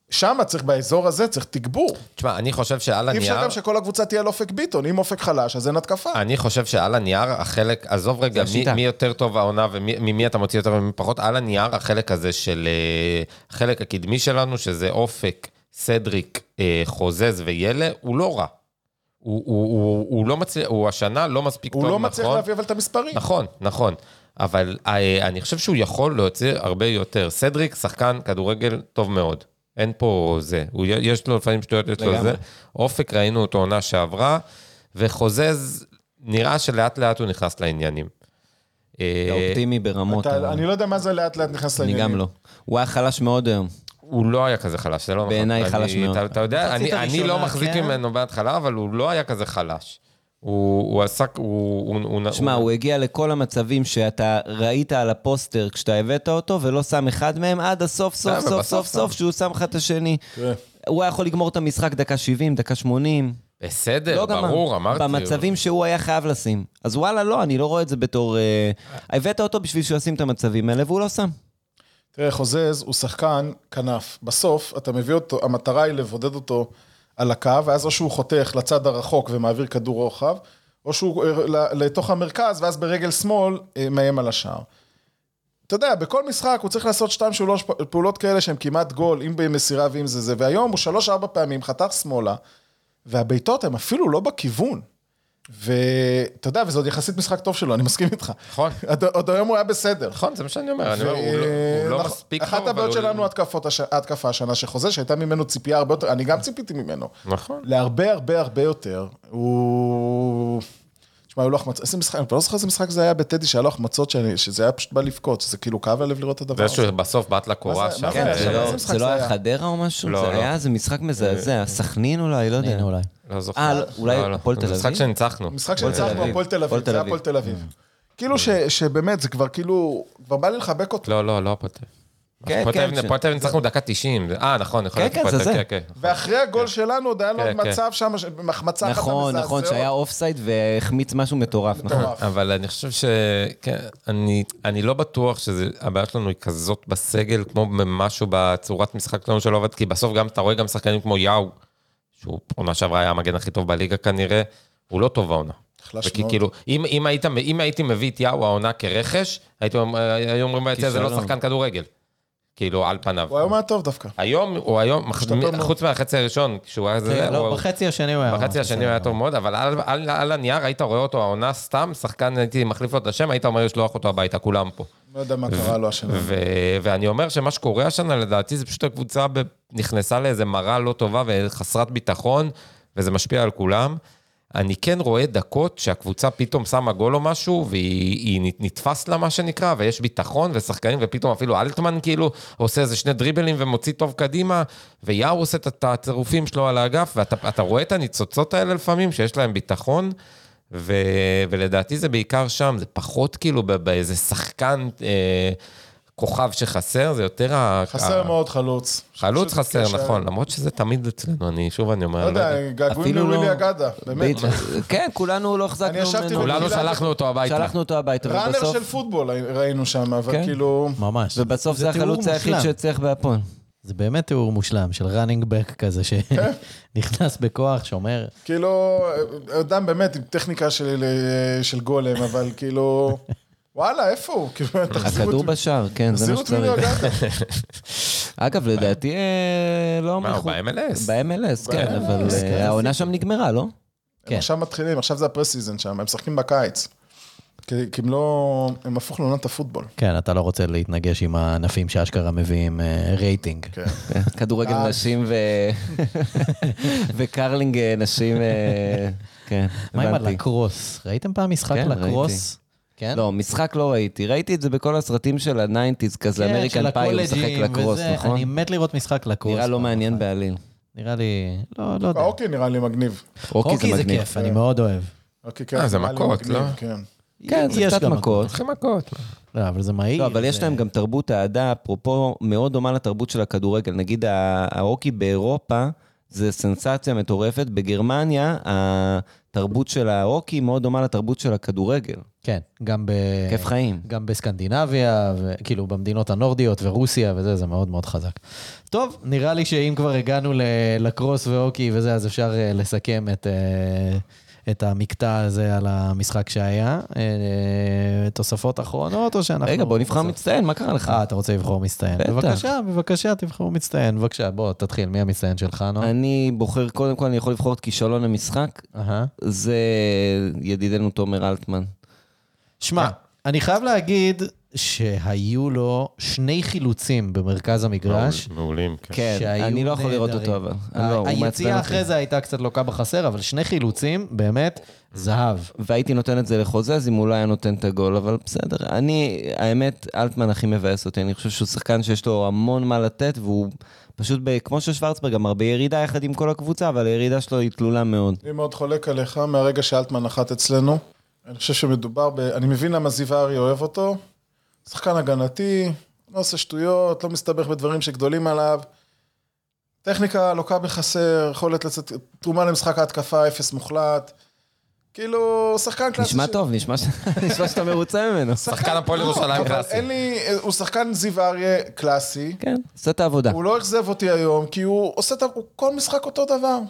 שם צריך, באזור הזה צריך תגבור. תשמע, אני חושב שעל אי הנייר... אפשר גם שכל הקבוצה תהיה על אופק ביטון, אם אופק חלש, אז אין התקפה. אני חושב שעל הנייר, החלק, עזוב רגע, מי, מי יותר טוב העונה וממי אתה מוציא יותר ומי פחות, על הנייר, החלק הזה של, החלק הקדמי שלנו, שזה אופק, סדריק, חוזז וילה, הוא לא רע. הוא, הוא, הוא, הוא לא מצליח, הוא השנה לא מספיק טוב, הוא נכון? לא מצליח להביא אבל את המספרים. נכון, נכון. אבל אני חושב שהוא יכול להוציא הרבה יותר. סדריק, שחקן, כדורגל טוב מאוד. אין פה זה. יש לו לפעמים שטויות, יש לו זה. אופק ראינו אותו עונה שעברה, וחוזז, נראה שלאט לאט הוא נכנס לעניינים. אתה אופטימי ברמות. אני לא יודע מה זה לאט לאט נכנס לעניינים. אני גם לא. הוא היה חלש מאוד היום. הוא לא היה כזה חלש, זה לא נכון. בעיניי חלש מאוד. אתה יודע, אני לא מחזיק ממנו בהתחלה, אבל הוא לא היה כזה חלש. הוא עסק, הוא... שמע, הוא הגיע לכל המצבים שאתה ראית על הפוסטר כשאתה הבאת אותו, ולא שם אחד מהם עד הסוף, סוף, סוף, סוף, סוף, שהוא שם לך את השני. הוא היה יכול לגמור את המשחק דקה שבעים, דקה שמונים. בסדר, ברור, אמרתי. במצבים שהוא היה חייב לשים. אז וואלה, לא, אני לא רואה את זה בתור... הבאת אותו בשביל שהוא ישים את המצבים האלה, והוא לא שם. תראה, חוזז הוא שחקן כנף. בסוף, אתה מביא אותו, המטרה היא לבודד אותו על הקו, ואז או שהוא חותך לצד הרחוק ומעביר כדור רוחב, או שהוא לתוך המרכז, ואז ברגל שמאל מהם על השער. אתה יודע, בכל משחק הוא צריך לעשות שתיים שלוש פעולות כאלה שהן כמעט גול, אם במסירה ואם זה זה, והיום הוא שלוש ארבע פעמים חתך שמאלה, והביתות הם אפילו לא בכיוון. ואתה יודע, וזה עוד יחסית משחק טוב שלו, אני מסכים איתך. נכון. עוד היום הוא היה בסדר. נכון, זה מה שאני אומר, אני אומר, הוא לא מספיק טוב. אחת הבעיות שלנו התקפה השנה שחוזה, שהייתה ממנו ציפייה הרבה יותר, אני גם ציפיתי ממנו. נכון. להרבה הרבה הרבה יותר, הוא... תשמע, הוא לא החמצות, איזה משחק, אני לא זוכר איזה משחק זה היה בטדי, שהיה לו החמצות, שזה היה פשוט בא לבכות, שזה כאילו כאב הלב לראות את הדבר הזה. זה בסוף באת לקורה שם. זה לא היה חדרה או משהו? זה היה איזה משחק מזעזע, סכנין אולי, לא יודע. לא זוכר. אולי הפועל תל אביב? משחק שניצחנו. משחק שניצחנו, הפועל תל אביב, זה הפועל תל אביב. כאילו שבאמת, זה כבר כאילו, כבר בא לי לחבק אותו. לא, לא, לא הפועל תל אביב. הפועל תל אביב ניצחנו דקה תשעים. אה, נכון, נכון. כן, כן, זה זה. ואחרי הגול שלנו, עוד היה לו מצב שם, מחמצה אחת המזעזעות. נכון, נכון, שהיה אופסייד והחמיץ משהו מטורף. אבל אני חושב ש... אני לא בטוח שהבעיה שלנו היא כזאת בסגל, כמו משהו בצורת משחק שלנו שלא עובד, כי בסוף גם אתה רואה גם שחקנים כמו יאו, שהוא עונה שעברה היה המגן הכי טוב בליגה כנראה, הוא לא טוב העונה. וכאילו, אם הייתי מביא את יאו העונה כרכש, היו אומרים בעצם, זה לא שחקן כדורגל. כאילו, על פניו. הוא היום היה טוב דווקא. היום, הוא היום, חוץ מהחצי הראשון, כשהוא היה זה... לא, בחצי השני הוא היה... בחצי השני הוא היה טוב מאוד, אבל על הנייר היית רואה אותו, העונה סתם, שחקן, הייתי מחליף לו את השם, היית אומר לשלוח אותו הביתה, כולם פה. לא יודע מה קרה לו השנה. ואני אומר שמה שקורה השנה, לדעתי, זה פשוט הקבוצה נכנסה לאיזה מראה לא טובה וחסרת ביטחון, וזה משפיע על כולם. אני כן רואה דקות שהקבוצה פתאום שמה גול או משהו, והיא נתפס לה מה שנקרא, ויש ביטחון ושחקנים, ופתאום אפילו אלטמן כאילו עושה איזה שני דריבלים ומוציא טוב קדימה, ויאו עושה את הצירופים שלו על האגף, ואתה רואה את הניצוצות האלה לפעמים, שיש להם ביטחון, ו, ולדעתי זה בעיקר שם, זה פחות כאילו באיזה שחקן אה, כוכב שחסר, זה יותר... חסר ה... מאוד חלוץ. חלוץ חסר, קשר... נכון, למרות שזה תמיד אצלנו, אני שוב אני אומר... לא יודע, געגועים לווילי אגדה, באמת. כן, כולנו לא החזקנו ממנו. כולנו שלחנו אותו הביתה. שלחנו אותו הביתה, ובסוף... ראנר של פוטבול ראינו שם, אבל כאילו... ממש. ובסוף זה החלוץ היחיד שצריך בהפועל. זה באמת תיאור מושלם, של ראנינג בק כזה, שנכנס בכוח, שאומר... כאילו, אדם באמת עם טכניקה של גולם, אבל כאילו... וואלה, איפה הוא? הכדור בשער, כן, זה מה שצריך. אגב, לדעתי, לא... מה, הוא ב-אם אל אס? ב-אם אל אס, כן, אבל העונה שם נגמרה, לא? הם עכשיו מתחילים, עכשיו זה הפרסיזן שם, הם משחקים בקיץ. כי הם לא... הם הפוך לעונת הפוטבול. כן, אתה לא רוצה להתנגש עם הענפים שאשכרה מביאים רייטינג. כדורגל נשים וקרלינג נשים, כן. מה עם הלקרוס? ראיתם פעם משחק לקרוס? כן? לא, משחק לא ראיתי. ראיתי את זה בכל הסרטים של הניינטיז, כזה אמריקן פאי, הוא משחק לקרוס, נכון? אני מת לראות משחק לקרוס. נראה לא מעניין בעליל. נראה לי, לא, לא יודע. אוקיי, נראה לי מגניב. אוקיי זה כיף, אני מאוד אוהב. אה, זה מכות, לא? כן, זה קצת מכות. זה מכות. לא, אבל זה מהיר. לא, אבל יש להם גם תרבות העדה, אפרופו, מאוד דומה לתרבות של הכדורגל. נגיד, ההוקי באירופה, זה סנסציה מטורפת. בגרמניה, התרבות של ההוקי מאוד דומה לתרבות של הכדורגל. כן, גם ב... כיף חיים. גם בסקנדינביה, כאילו במדינות הנורדיות ורוסיה וזה, זה מאוד מאוד חזק. טוב, נראה לי שאם כבר הגענו לקרוס והוקי וזה, אז אפשר לסכם את... את המקטע הזה על המשחק שהיה. תוספות אחרונות או שאנחנו... רגע, בוא נבחר מצטיין, מה קרה לך? אה, אתה רוצה לבחור מצטיין. בבקשה, בבקשה, תבחור מצטיין. בבקשה, בוא, תתחיל. מי המצטיין שלך, נו? אני בוחר, קודם כל, אני יכול לבחור את כישלון המשחק. זה ידידנו תומר אלטמן. שמע, אני חייב להגיד שהיו לו שני חילוצים במרכז המגרש. מעולים, כן. כן, אני לא יכול לראות אותו, אבל. היציאה אחרי זה הייתה קצת לוקה בחסר, אבל שני חילוצים, באמת, זהב. והייתי נותן את זה לחוזז, אם הוא לא היה נותן את הגול, אבל בסדר. אני, האמת, אלטמן הכי מבאס אותי. אני חושב שהוא שחקן שיש לו המון מה לתת, והוא פשוט, כמו ששוורצברג, אמר, בירידה יחד עם כל הקבוצה, אבל הירידה שלו היא תלולה מאוד. אני מאוד חולק עליך, מהרגע שאלטמן נחת אצלנו. אני חושב שמדובר ב... אני מבין למה זיווארי אוהב אותו. שחקן הגנתי, לא עושה שטויות, לא מסתבך בדברים שגדולים עליו. טכניקה לוקה בחסר, יכולת לצאת, תרומה למשחק ההתקפה, אפס מוחלט. כאילו, שחקן קלאסי. נשמע טוב, נשמע שאתה מרוצה ממנו. שחקן הפועל ירושלים קלאסי. אין לי, הוא שחקן זיוואריה קלאסי. כן, עושה את העבודה. הוא לא אכזב אותי היום, כי הוא עושה את כל משחק אותו דבר.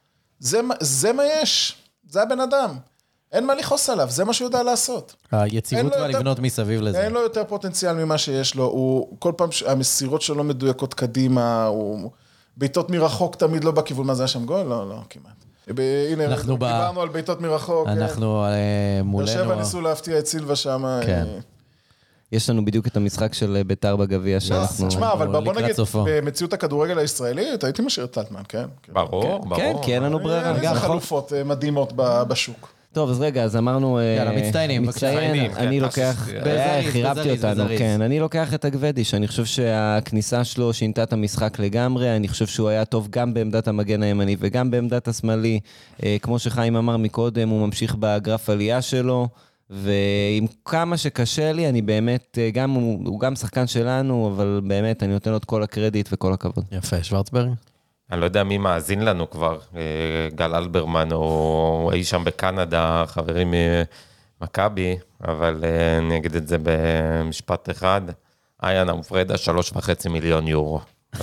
זה מה יש. זה הבן אדם. אין מה לכעוס עליו, זה מה שהוא יודע לעשות. היציבות והלבנות מסביב לזה. אין לו יותר פוטנציאל ממה שיש לו, הוא כל פעם המסירות שלו מדויקות קדימה, הוא בעיטות מרחוק תמיד לא בכיוון, מה זה היה שם גול? לא, לא, כמעט. הנה, דיברנו על בעיטות מרחוק. אנחנו מולנו. באר שבע ניסו להפתיע את סילבה שם. כן. יש לנו בדיוק את המשחק של בית"ר בגביע שאנחנו... תשמע, אבל בוא נגיד, במציאות הכדורגל הישראלית, הייתי משאיר את אלטמן, כן? ברור, ברור. כן, כי אין לנו ברירה. איזה חלופות מדהימות בשוק. טוב, אז רגע, אז אמרנו... יאללה, מצטיינים, מצטיין, אני לוקח... חירבתי אותנו, כן. אני לוקח את הגוודיש, אני חושב שהכניסה שלו שינתה את המשחק לגמרי, אני חושב שהוא היה טוב גם בעמדת המגן הימני וגם בעמדת השמאלי. כמו שחיים אמר מקודם, הוא ממשיך בגרף עלייה שלו, ועם כמה שקשה לי, אני באמת, גם, הוא גם שחקן שלנו, אבל באמת, אני נותן לו את כל הקרדיט וכל הכבוד. יפה, שוורצברג? אני לא יודע מי מאזין לנו כבר, גל אלברמן או אי שם בקנדה, חברים ממכבי, אבל אני אגיד את זה במשפט אחד, איין אופרדה, שלוש וחצי מיליון יורו.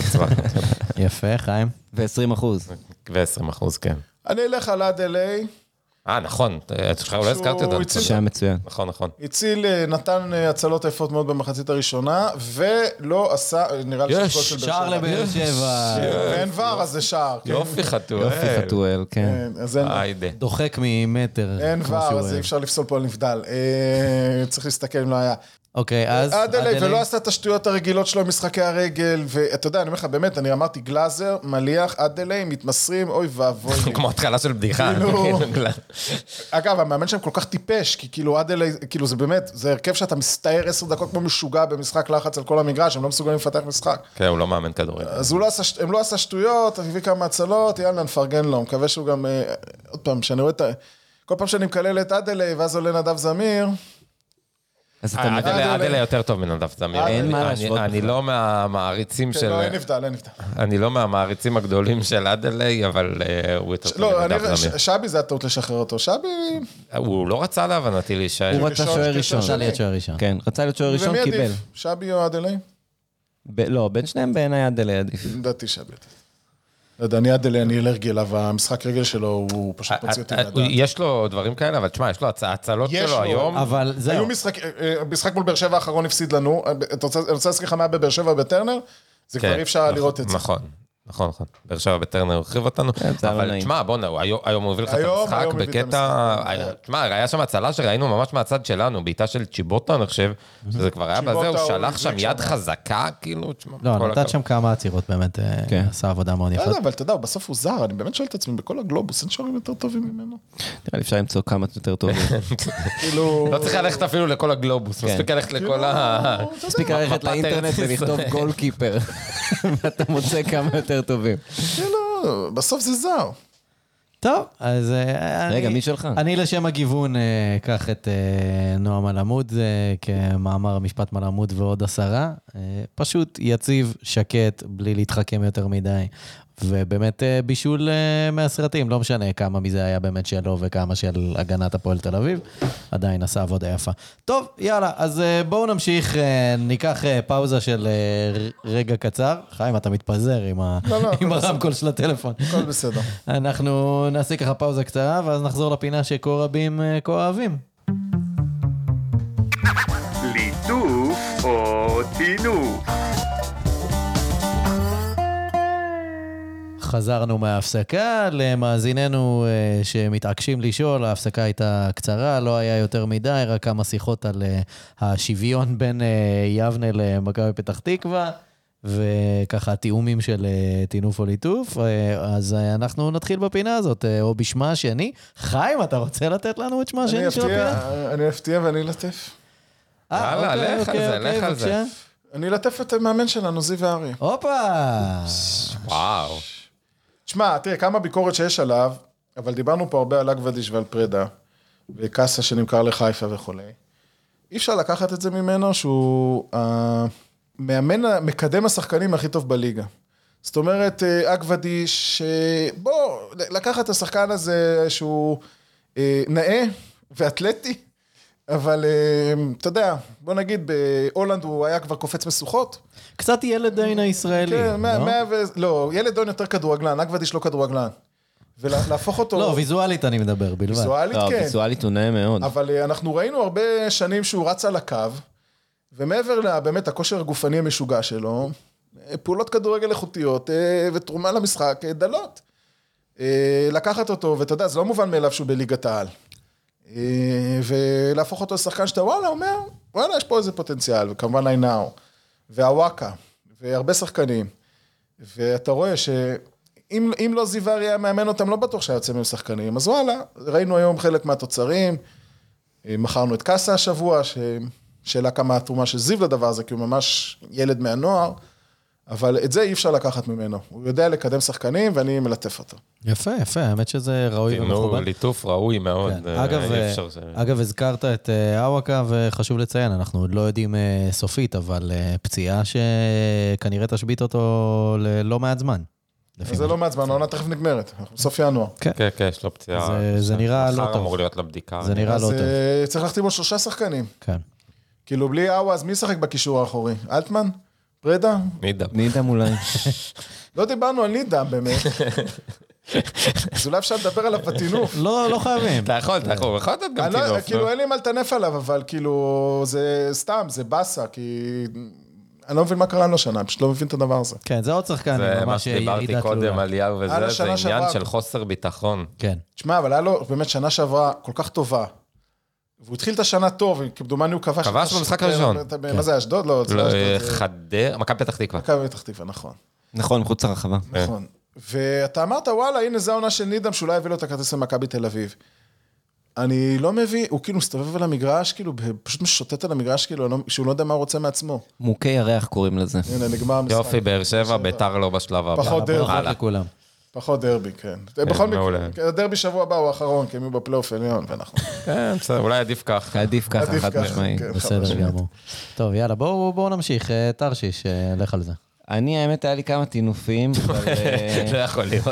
יפה, חיים. ו-עשרים אחוז. ו-עשרים אחוז, כן. אני אלך על עד אליי. אה, נכון, אולי הזכרתי אותה. שהיה מצוין. נכון, נכון. הציל, נתן הצלות יפות מאוד במחצית הראשונה, ולא עשה, נראה לי יש, של שער לבאר שבע. ואין ור, אז זה שער. יופי חתואל. יופי חתואל, כן. דוחק ממטר. אין ור, אז אי אפשר לפסול פה על נבדל. צריך להסתכל אם לא היה. אוקיי, אז... עד אליי, ולא עשה את השטויות הרגילות שלו, משחקי הרגל, ואתה יודע, אני אומר לך, באמת, אני אמרתי גלאזר, מליח, עד אליי, מתמסרים, אוי ואבוי. כמו התחלה של בדיחה. אגב, המאמן שם כל כך טיפש, כי כאילו עד אליי, כאילו זה באמת, זה הרכב שאתה מסתער עשר דקות כמו משוגע במשחק לחץ על כל המגרש, הם לא מסוגלים לפתח משחק. כן, הוא לא מאמן כדורגל. אז הם לא עשה שטויות, הביא כמה הצלות, יאללה, נפרגן לו, מקווה שהוא גם, עוד פעם, שאני רואה את ה... כל פעם שאני מקלל את עד אליי, ואז עולה נדב זמיר, אדלה יותר טוב מנדב זמיר. אין מה להשוות. אני לא מהמעריצים של... לא, אין נבדל, אין נבדל. אני לא מהמעריצים הגדולים של אדלה, אבל הוא יותר טוב מנדב זמיר. שבי זה הטעות לשחרר אותו. שבי... הוא לא רצה להבנתי להישאר. הוא רצה שוער ראשון. רצה להיות שוער ראשון. כן, רצה להיות שוער ראשון, קיבל. ומי עדיף? שבי או אדלה? לא, בין שניהם בעיניי אדלה עדיף. לדעתי שבי. לא יודע, אני אדלה, אני אלרגי אליו, המשחק רגל שלו הוא פשוט מוציא אותי לדעת. יש לו דברים כאלה, אבל תשמע, יש לו הצלות שלו היום. אבל זהו. היו משחק מול באר שבע האחרון הפסיד לנו, אני רוצה להזכיר לך מה בבאר שבע בטרנר, זה כבר אי אפשר לראות את זה. נכון. נכון, נכון. באר שבע בטרנר הרחיב אותנו, אבל תשמע, בוא נעו, היום הוא הביא לך את המשחק בקטע, תשמע, היה שם הצלה שראינו ממש מהצד שלנו, בעיטה של צ'יבוטה, אני חושב, שזה כבר היה בזה, הוא שלח שם יד חזקה, כאילו, תשמע. לא, נתת שם כמה עצירות, באמת, עשה עבודה מאוד יפה. אבל אתה יודע, בסוף הוא זר, אני באמת שואל את עצמי, בכל הגלובוס, אין שוערים יותר טובים ממנו. נראה לי אפשר למצוא כמה יותר טובים. לא צריך ללכת אפילו לכל הגלובוס, מספיק ללכת לכל ה... מספיק ללכת לאינטרנט ולכתוב גולקיפר, ואתה מוצא כמה יותר טובים. לא, בסוף זה זר. טוב, אז... רגע, מי שלך? אני לשם הגיוון אקח את נועם מלמוד, כמאמר המשפט מלמוד ועוד עשרה. פשוט יציב, שקט, בלי להתחכם יותר מדי. ובאמת בישול מהסרטים, לא משנה כמה מזה היה באמת שלו וכמה של הגנת הפועל תל אביב, עדיין עשה עבודה יפה. טוב, יאללה, אז בואו נמשיך, ניקח פאוזה של רגע קצר. חיים, אתה מתפזר עם, ה... לא, לא, עם הרמקול של הטלפון. הכל בסדר. אנחנו נעשה ככה פאוזה קצרה, ואז נחזור לפינה שכה רבים כה אוהבים. ליטוף או טינוף. חזרנו מההפסקה, למאזיננו שמתעקשים לשאול, ההפסקה הייתה קצרה, לא היה יותר מדי, רק כמה שיחות על השוויון בין יבנה למכבי פתח תקווה, וככה התיאומים של טינוף או ליטוף, אז אנחנו נתחיל בפינה הזאת, או בשמה השני. חיים, אתה רוצה לתת לנו את שמה השני של הפינה? אני אפתיע ואני אלטף. יאללה, לך על זה, לך על זה. אני אלטף את המאמן שלנו, זיו וארי. הופה! וואו. תשמע, תראה, כמה ביקורת שיש עליו, אבל דיברנו פה הרבה על אגבדיש ועל פרדה, וקאסה שנמכר לחיפה וכו'. אי אפשר לקחת את זה ממנו, שהוא המאמן, מקדם השחקנים הכי טוב בליגה. זאת אומרת, אגבדיש, בוא, לקחת את השחקן הזה שהוא נאה ואתלטי, אבל אתה יודע, בוא נגיד, בהולנד הוא היה כבר קופץ מסוכות. קצת ילד דין הישראלי, כן, לא, ילד דין יותר כדורגלן, אגבדיש לא כדורגלן. ולהפוך אותו... לא, ויזואלית אני מדבר, בלבד. ויזואלית, כן. לא, ויזואלית הוא נאה מאוד. אבל אנחנו ראינו הרבה שנים שהוא רץ על הקו, ומעבר לבאמת הכושר הגופני המשוגע שלו, פעולות כדורגל איכותיות ותרומה למשחק דלות. לקחת אותו, ואתה יודע, זה לא מובן מאליו שהוא בליגת העל. ולהפוך אותו לשחקן שאתה, וואלה, אומר, וואלה, יש פה איזה פוטנציאל, וכמובן איינאו, והוואקה, והרבה שחקנים. ואתה רואה שאם אם לא זיווארי היה מאמן אותם, לא בטוח שהיה יוצא מהם שחקנים. אז וואלה, ראינו היום חלק מהתוצרים, מכרנו את קאסה השבוע, שאלה כמה התרומה של זיו לדבר הזה, כי הוא ממש ילד מהנוער, אבל את זה אי אפשר לקחת ממנו. הוא יודע לקדם שחקנים, ואני מלטף אותו. יפה, יפה, האמת שזה ראוי ומכובד. ליטוף ראוי מאוד. אגב, הזכרת את אוואקה, וחשוב לציין, אנחנו עוד לא יודעים סופית, אבל פציעה שכנראה תשבית אותו ללא מעט זמן. זה לא מעט זמן, העונה תכף נגמרת, סוף ינואר. כן, כן, יש לו פציעה. זה נראה לא טוב. מחר אמור להיות לבדיקה. זה נראה לא טוב. אז צריך להחתים עוד שלושה שחקנים. כן. כאילו, בלי אווא, אז מי ישחק בקישור האחורי? אלטמן? פרדה? נידם. נידם אולי. לא דיברנו על נידם באמת. אז אולי אפשר לדבר עליו בטינוף. לא, לא חייבים. אתה יכול, אתה יכול, יכול לתת גם טינוף. כאילו, אין לי מה לטנף עליו, אבל כאילו, זה סתם, זה בסה, כי אני לא מבין מה קרה לו שנה, פשוט לא מבין את הדבר הזה. כן, זה עוד שחקן. זה מה שדיברתי קודם על יאו וזה, זה עניין של חוסר ביטחון. כן. תשמע, אבל היה לו באמת שנה שעברה כל כך טובה. והוא התחיל את השנה טוב, כמדומני הוא כבש... כבש במשחק הראשון. מה זה, אשדוד? לא, חדר, מכבי פתח תקווה. מכבי פתח תקווה, נכון. נכון, מחוץ לרחבה. נכון. ואתה אמרת, וואלה, הנה זה העונה של נידם, שאולי הביא לו את הכרטיס למכבי תל אביב. אני לא מביא, הוא כאילו מסתובב על המגרש, כאילו, פשוט משוטט על המגרש, כאילו, שהוא לא יודע מה הוא רוצה מעצמו. מוכי ירח קוראים לזה. הנה, נגמר המשחק. יופי, באר שבע, ביתר לא בשלב הבא. פחות דרבי. לכולם. פחות דרבי, כן. בכל מקרה, הדרבי שבוע הבא הוא האחרון, כי הם יהיו בפלייאוף עליון, ואנחנו... כן, בסדר, אולי עדיף כך. עדיף כך, חד משמעי. בסדר גמור. טוב, יאללה, בואו נמשיך. תרשיש, לך על זה. אני, האמת, היה לי כמה טינופים. לא יכול להיות.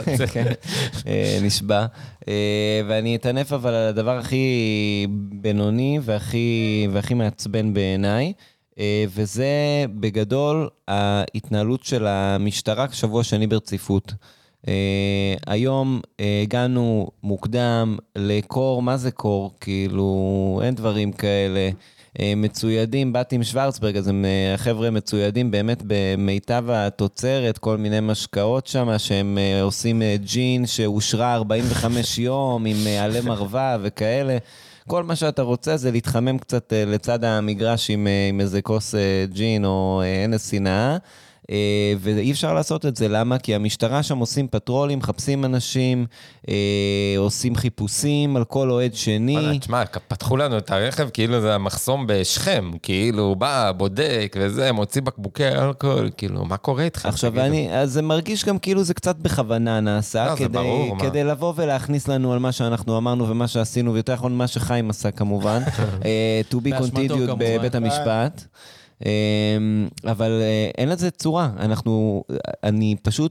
נשבע. ואני אתענף אבל על הדבר הכי בינוני והכי מעצבן בעיניי, וזה בגדול ההתנהלות של המשטרה שבוע שני ברציפות. Uh, היום uh, הגענו מוקדם לקור, מה זה קור? כאילו, אין דברים כאלה. Uh, מצוידים, באתי עם שוורצברג, אז הם uh, חבר'ה מצוידים באמת במיטב התוצרת, כל מיני משקאות שם, שהם uh, עושים uh, ג'ין שאושרה ארבעים וחמישה יום עם uh, עלי מרווה וכאלה. כל מה שאתה רוצה זה להתחמם קצת uh, לצד המגרש עם, uh, עם איזה כוס uh, ג'ין או uh, אין סינאה. ואי אפשר לעשות את זה, למה? כי המשטרה שם עושים פטרולים, מחפשים אנשים, עושים חיפושים על כל אוהד שני. תשמע, פתחו לנו את הרכב כאילו זה המחסום בשכם, כאילו בא, בודק וזה, מוציא בקבוקי אלכוהול, כאילו, מה קורה איתך? עכשיו, אז זה מרגיש גם כאילו זה קצת בכוונה נעשה, כדי לבוא ולהכניס לנו על מה שאנחנו אמרנו ומה שעשינו, ויותר נכון מה שחיים עשה כמובן, to be continued בבית המשפט. אבל אין לזה צורה, אנחנו, אני פשוט,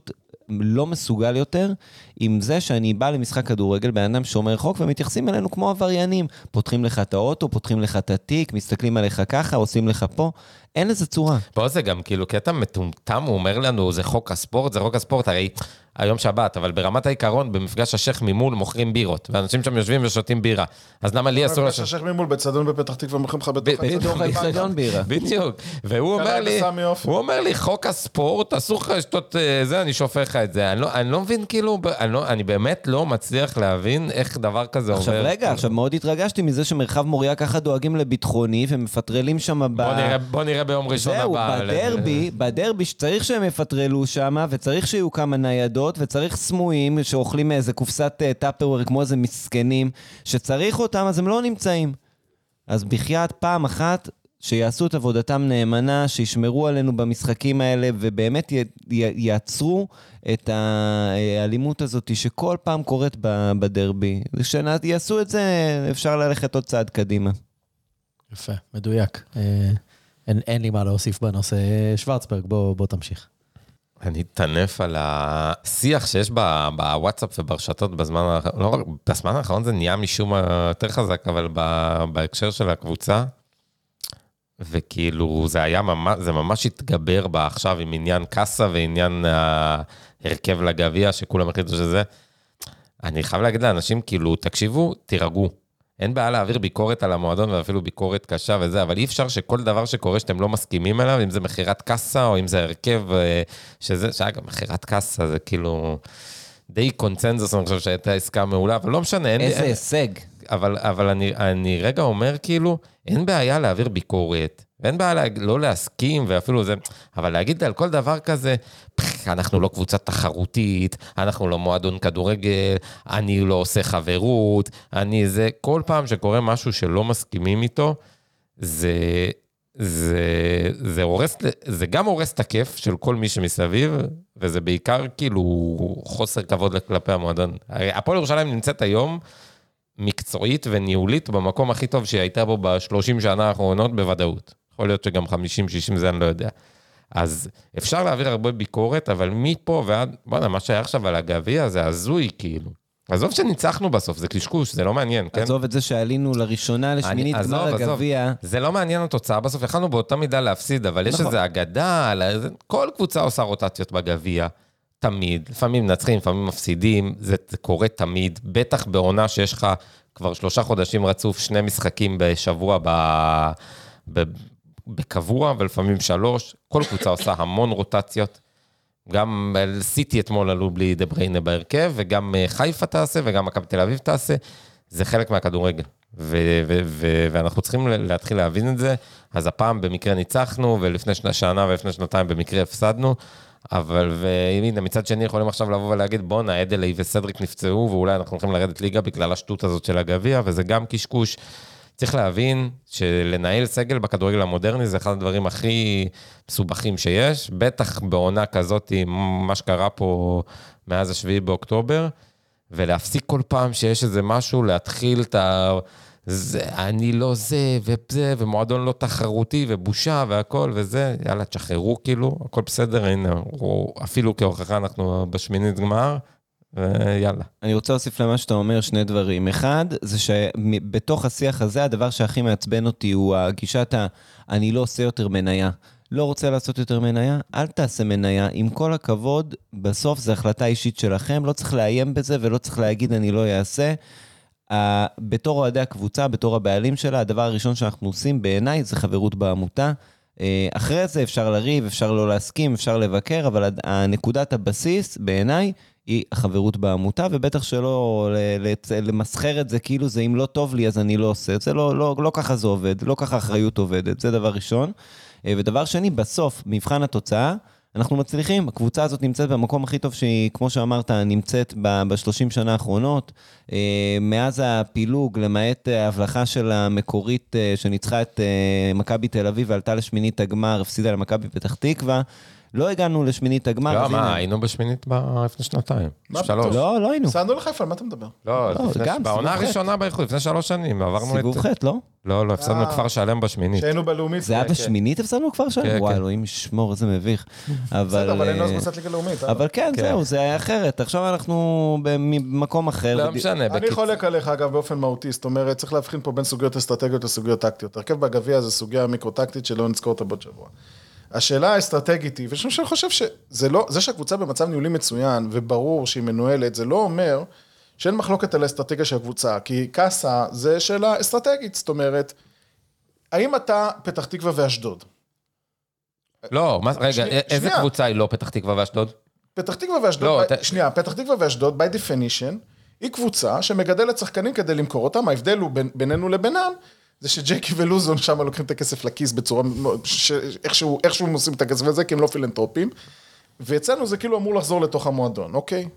לא מסוגל יותר עם זה שאני בא למשחק כדורגל, בן אדם שומר חוק, ומתייחסים אלינו כמו עבריינים. פותחים לך את האוטו, פותחים לך את התיק, מסתכלים עליך ככה, עושים לך פה. אין לזה צורה. פה זה גם כאילו, כי אתה מטומטם, הוא אומר לנו, זה חוק הספורט, זה חוק הספורט, הרי היום שבת, אבל ברמת העיקרון, במפגש השייך ממול מוכרים בירות, ואנשים שם יושבים ושותים בירה. אז למה לי אסור במפגש השייך ממול, בצדון בפתח תקווה, מוכרים לך בתוך האצטדיון בירה. בדיוק. והוא אומר לי, הוא אומר לי, חוק הספורט, אסור לך לשתות זה, אני שופך לך את זה. אני לא מבין, כאילו, אני באמת לא מצליח להבין איך דבר כזה עובר. עכשיו רגע, עכשיו מאוד התרגשתי מזה שמרחב מוריה ככה דואגים לביטחוני, ומפטרלים שם ב... בוא נראה ביום ראשון הבא. זהו, בדרבי, בדרבי שצריך שהם יפטרלו שם, וצריך שיהיו כמה ניידות, וצריך סמויים שאוכלים מאיזה קופסת טאפר, כמו איזה מסכנים, שצריך אותם, אז הם לא נמצאים. אז בחייאת פעם אחת, שיעשו את עבודתם נאמנה, שישמרו עלינו במשחקים האלה, ובאמת י- י- יעצרו את האלימות הזאת, שכל פעם קורית בדרבי. כשיעשו את זה, אפשר ללכת עוד צעד קדימה. יפה, מדויק. אין, אין לי מה להוסיף בנושא. שוורצברג, בוא, בוא תמשיך. אני אתענף על השיח שיש בוואטסאפ וברשתות בזמן האחרון, לא, בזמן האחרון זה נהיה משום יותר חזק, אבל בהקשר של הקבוצה, וכאילו זה היה ממש, זה ממש התגבר בה עכשיו עם עניין קאסה ועניין ההרכב לגביע, שכולם החליטו שזה. אני חייב להגיד לאנשים, כאילו, תקשיבו, תירגעו. אין בעיה להעביר ביקורת על המועדון, ואפילו ביקורת קשה וזה, אבל אי אפשר שכל דבר שקורה שאתם לא מסכימים אליו, אם זה מחירת קאסה, או אם זה הרכב, שזה, שאגב, מחירת קאסה, זה כאילו די קונצנזוס, אני חושב שהייתה עסקה מעולה, אבל לא משנה. אין, איזה אין, הישג. אבל, אבל אני, אני רגע אומר, כאילו, אין בעיה להעביר ביקורת, ואין בעיה לה, לא להסכים, ואפילו זה, אבל להגיד על כל דבר כזה, אנחנו לא קבוצה תחרותית, אנחנו לא מועדון כדורגל, אני לא עושה חברות, אני זה, כל פעם שקורה משהו שלא מסכימים איתו, זה, זה, זה הורס, זה גם הורס את הכיף של כל מי שמסביב, וזה בעיקר כאילו חוסר כבוד כלפי המועדון. הפועל ירושלים נמצאת היום, מקצועית וניהולית במקום הכי טוב שהיא הייתה בו בשלושים שנה האחרונות בוודאות. יכול להיות שגם חמישים שישים זה אני לא יודע. אז אפשר להעביר הרבה ביקורת, אבל מפה ועד, בוא'נה, מה שהיה עכשיו על הגביע זה הזוי כאילו. עזוב שניצחנו בסוף, זה קשקוש, זה לא מעניין, כן? עזוב את זה שעלינו לראשונה לשמינית גמר הגביע. זה לא מעניין התוצאה בסוף, יכלנו באותה מידה להפסיד, אבל יש איזו אגדה, כל קבוצה עושה רוטציות בגביע. תמיד, לפעמים נצחים, לפעמים מפסידים, זה קורה תמיד, בטח בעונה שיש לך כבר שלושה חודשים רצוף, שני משחקים בשבוע ב... ב... בקבוע, ולפעמים שלוש, כל קבוצה עושה המון רוטציות, גם סיטי אתמול עלו בלי דה בריינה בהרכב, וגם חיפה תעשה, וגם מכבי תל אביב תעשה, זה חלק מהכדורגל, ו- ו- ו- ואנחנו צריכים להתחיל להבין את זה, אז הפעם במקרה ניצחנו, ולפני שנה ולפני שנתיים במקרה הפסדנו, אבל, והנה, מצד שני יכולים עכשיו לבוא ולהגיד, בונה, אדלי וסדריק נפצעו, ואולי אנחנו הולכים לרדת ליגה בגלל השטות הזאת של הגביע, וזה גם קשקוש. צריך להבין שלנהל סגל בכדורגל המודרני, זה אחד הדברים הכי מסובכים שיש, בטח בעונה כזאת, מה שקרה פה מאז השביעי באוקטובר, ולהפסיק כל פעם שיש איזה משהו, להתחיל את ה... זה, אני לא זה, וזה, ומועדון לא תחרותי, ובושה, והכל, וזה, יאללה, תשחררו, כאילו, הכל בסדר, הנה, אפילו כהוכחה אנחנו בשמינית גמר, ויאללה. אני רוצה להוסיף למה שאתה אומר שני דברים. אחד, זה שבתוך השיח הזה, הדבר שהכי מעצבן אותי, הוא הגישת ה... אני לא עושה יותר מניה. לא רוצה לעשות יותר מניה, אל תעשה מניה. עם כל הכבוד, בסוף זו החלטה אישית שלכם, לא צריך לאיים בזה, ולא צריך להגיד אני לא אעשה. Uh, בתור אוהדי הקבוצה, בתור הבעלים שלה, הדבר הראשון שאנחנו עושים בעיניי זה חברות בעמותה. Uh, אחרי זה אפשר לריב, אפשר לא להסכים, אפשר לבקר, אבל הנקודת הבסיס בעיניי היא החברות בעמותה, ובטח שלא למסחר את זה כאילו זה אם לא טוב לי אז אני לא עושה את זה, לא, לא, לא ככה זה עובד, לא ככה אחריות עובדת, זה דבר ראשון. Uh, ודבר שני, בסוף, מבחן התוצאה, אנחנו מצליחים, הקבוצה הזאת נמצאת במקום הכי טוב שהיא, כמו שאמרת, נמצאת ב-שלושים שנה האחרונות, מאז הפילוג, למעט ההבלחה של המקורית שניצחה את מכבי תל אביב ועלתה לשמינית הגמר, הפסידה למכבי פתח תקווה, לא הגענו לשמינית הגמר. לא, מה, היינו בשמינית לפני שנתיים. מה שלוש. פתאום? לא, לא היינו. סענו לחיפה, על מה אתה מדבר? לא, לא, לפני- גם, בעונה סיבוב ח'. הראשונה באיחוד, לפני שלוש שנים, עברנו את... סיבוב ח', לא? לא, לא, הפסדנו אה. כפר שלם בשמינית. שהיינו בלאומית. זה היה כן. בשמינית הפסדנו כבר שם? כן, וואי, כן. אלוהים ישמור, איזה מביך. בסדר, אבל אין לו אה, קבוצת ליגה לאומית. אה? אבל כן, זהו, זה היה אחרת. עכשיו אנחנו במקום אחר. לא משנה, אני בקיצור. חולק עליך, אגב, באופן מהותי, זאת אומרת, צריך להבחין פה בין סוגיות אסטרטגיות לסוגיות טקטיות. הרכב בגביע זה סוגיה מיקרו-טקטית שלא נזכור אותה בעוד שבוע. השאלה האסטרטגית היא, ושום שאני חושב שזה לא, זה שהקבוצה במצב ניהולי מצוין, וברור שהיא מנוהלת, זה לא אומר שאין מחלוקת על האסטרטגיה של הקבוצה, כי קאסה זה שאלה אסטרטגית, זאת אומרת, האם אתה פתח תקווה ואשדוד? לא, מה- רגע, שנייה, איזה שנייה. קבוצה היא לא פתח תקווה ואשדוד? פתח תקווה ואשדוד, לא, by, אתה- שנייה, פתח תקווה ואשדוד, by definition, היא קבוצה שמגדלת שחקנים כדי למכור אותם, ההבדל הוא בין, בינינו לבינם, זה שג'קי ולוזון שם לוקחים את הכסף לכיס בצורה, ש... איכשהו, איכשהו הם עושים את הכסף הזה, כי הם לא פילנטרופים, ואצלנו זה כאילו אמור לחזור לתוך המועדון, אוקיי?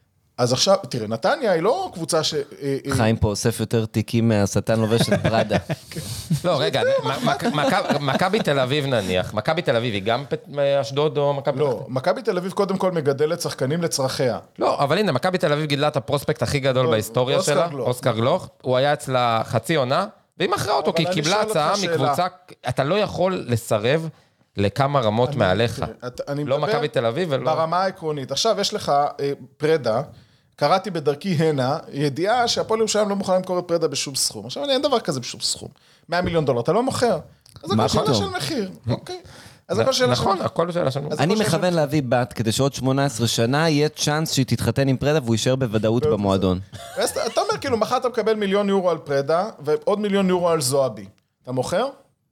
אז עכשיו, תראה, נתניה היא לא קבוצה ש... חיים פה אוסף יותר תיקים מהשטן לובש את פרדה. לא, רגע, מ- מק- מכ- מכבי תל אביב נניח, מכבי תל אביב היא גם פת- אשדוד או מכבי... לא, מכבי תל אביב קודם כל מגדלת שחקנים לצרכיה. לא, אבל הנה, מכבי תל אביב גידלה את הפרוספקט הכי גדול לא, בהיסטוריה אוסקר שלה, גלוך. אוסקר גלוך, הוא היה אצלה חצי עונה, והיא מכרה אותו, אבל כי היא אני קיבלה שואל אותך הצעה שאלה. מקבוצה, אתה לא יכול לסרב לכמה רמות מעליך. תראה, אתה- אני לא מדבר מכבי תל אביב ולא... ברמה העקרונית. עכשיו יש לך אה, פרדה, קראתי בדרכי הנה, ידיעה שהפועל ירושלים לא מוכנה למכור את פרדה בשום סכום. עכשיו אין דבר כזה בשום סכום. מאה מיליון דולר, אתה לא מוכר. אז הכל שאלה פתאום? של מחיר, אוקיי. אז הכל שאלה של נכון, מחיר. הכל שאלה שלנו. אז אני הכל שאלה מכוון של- להביא בת, כדי שעוד שמונה עשרה שנה יהיה צ'אנס שהיא תתחתן עם פרדה והוא יישאר בוודאות במועדון. ואז אתה- אתה אומר כאילו, מחר אתה מקבל מיליון יורו על פרדה, ועוד מיליון יורו על זועבי. אתה מוכר?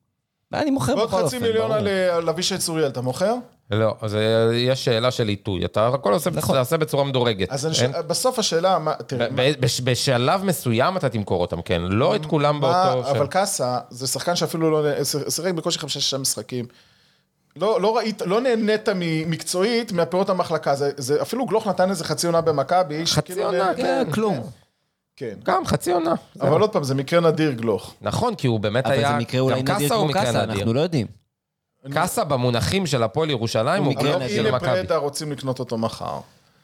אני מוכר ועוד בכל אופן. חצי מיליון ברור. על אה, על אבישי צוריאל, אתה מוכר? לא, אז אה, יש שאלה של עיתוי, אתה הכל עושה תעשה בצורה מדורגת. אז אני ש- אין- בסוף השאלה, מה- תראה, ב- ב- בש- בשלב מסוים אתה תמכור אותם, כן, לא את כולם מה- באותו... אבל קאסה, זה שחקן שאפילו לא... שיחק בקושי חמישה-שישה משחקים. לא, לא ראית, לא נהנית מקצועית מהפירות המחלקה. זה, זה, אפילו גלוך נתן איזה חצי עונה במכבי. חצי שכאילו עונה, נהנה- כן, כלום. כן. גם חצי עונה. אבל עוד פעם, זה מקרה נדיר גלוך. נכון, כי הוא באמת אבל היה... זה מקרה אולי גם נדיר קאסה הוא כמו מקרה קאסה, נדיר. אנחנו לא יודעים. קאסה במונחים של הפועל ירושלים הוא מקרה גלוך נדיר. של הנה מכבי. פרדה רוצים לקנות אותו מחר.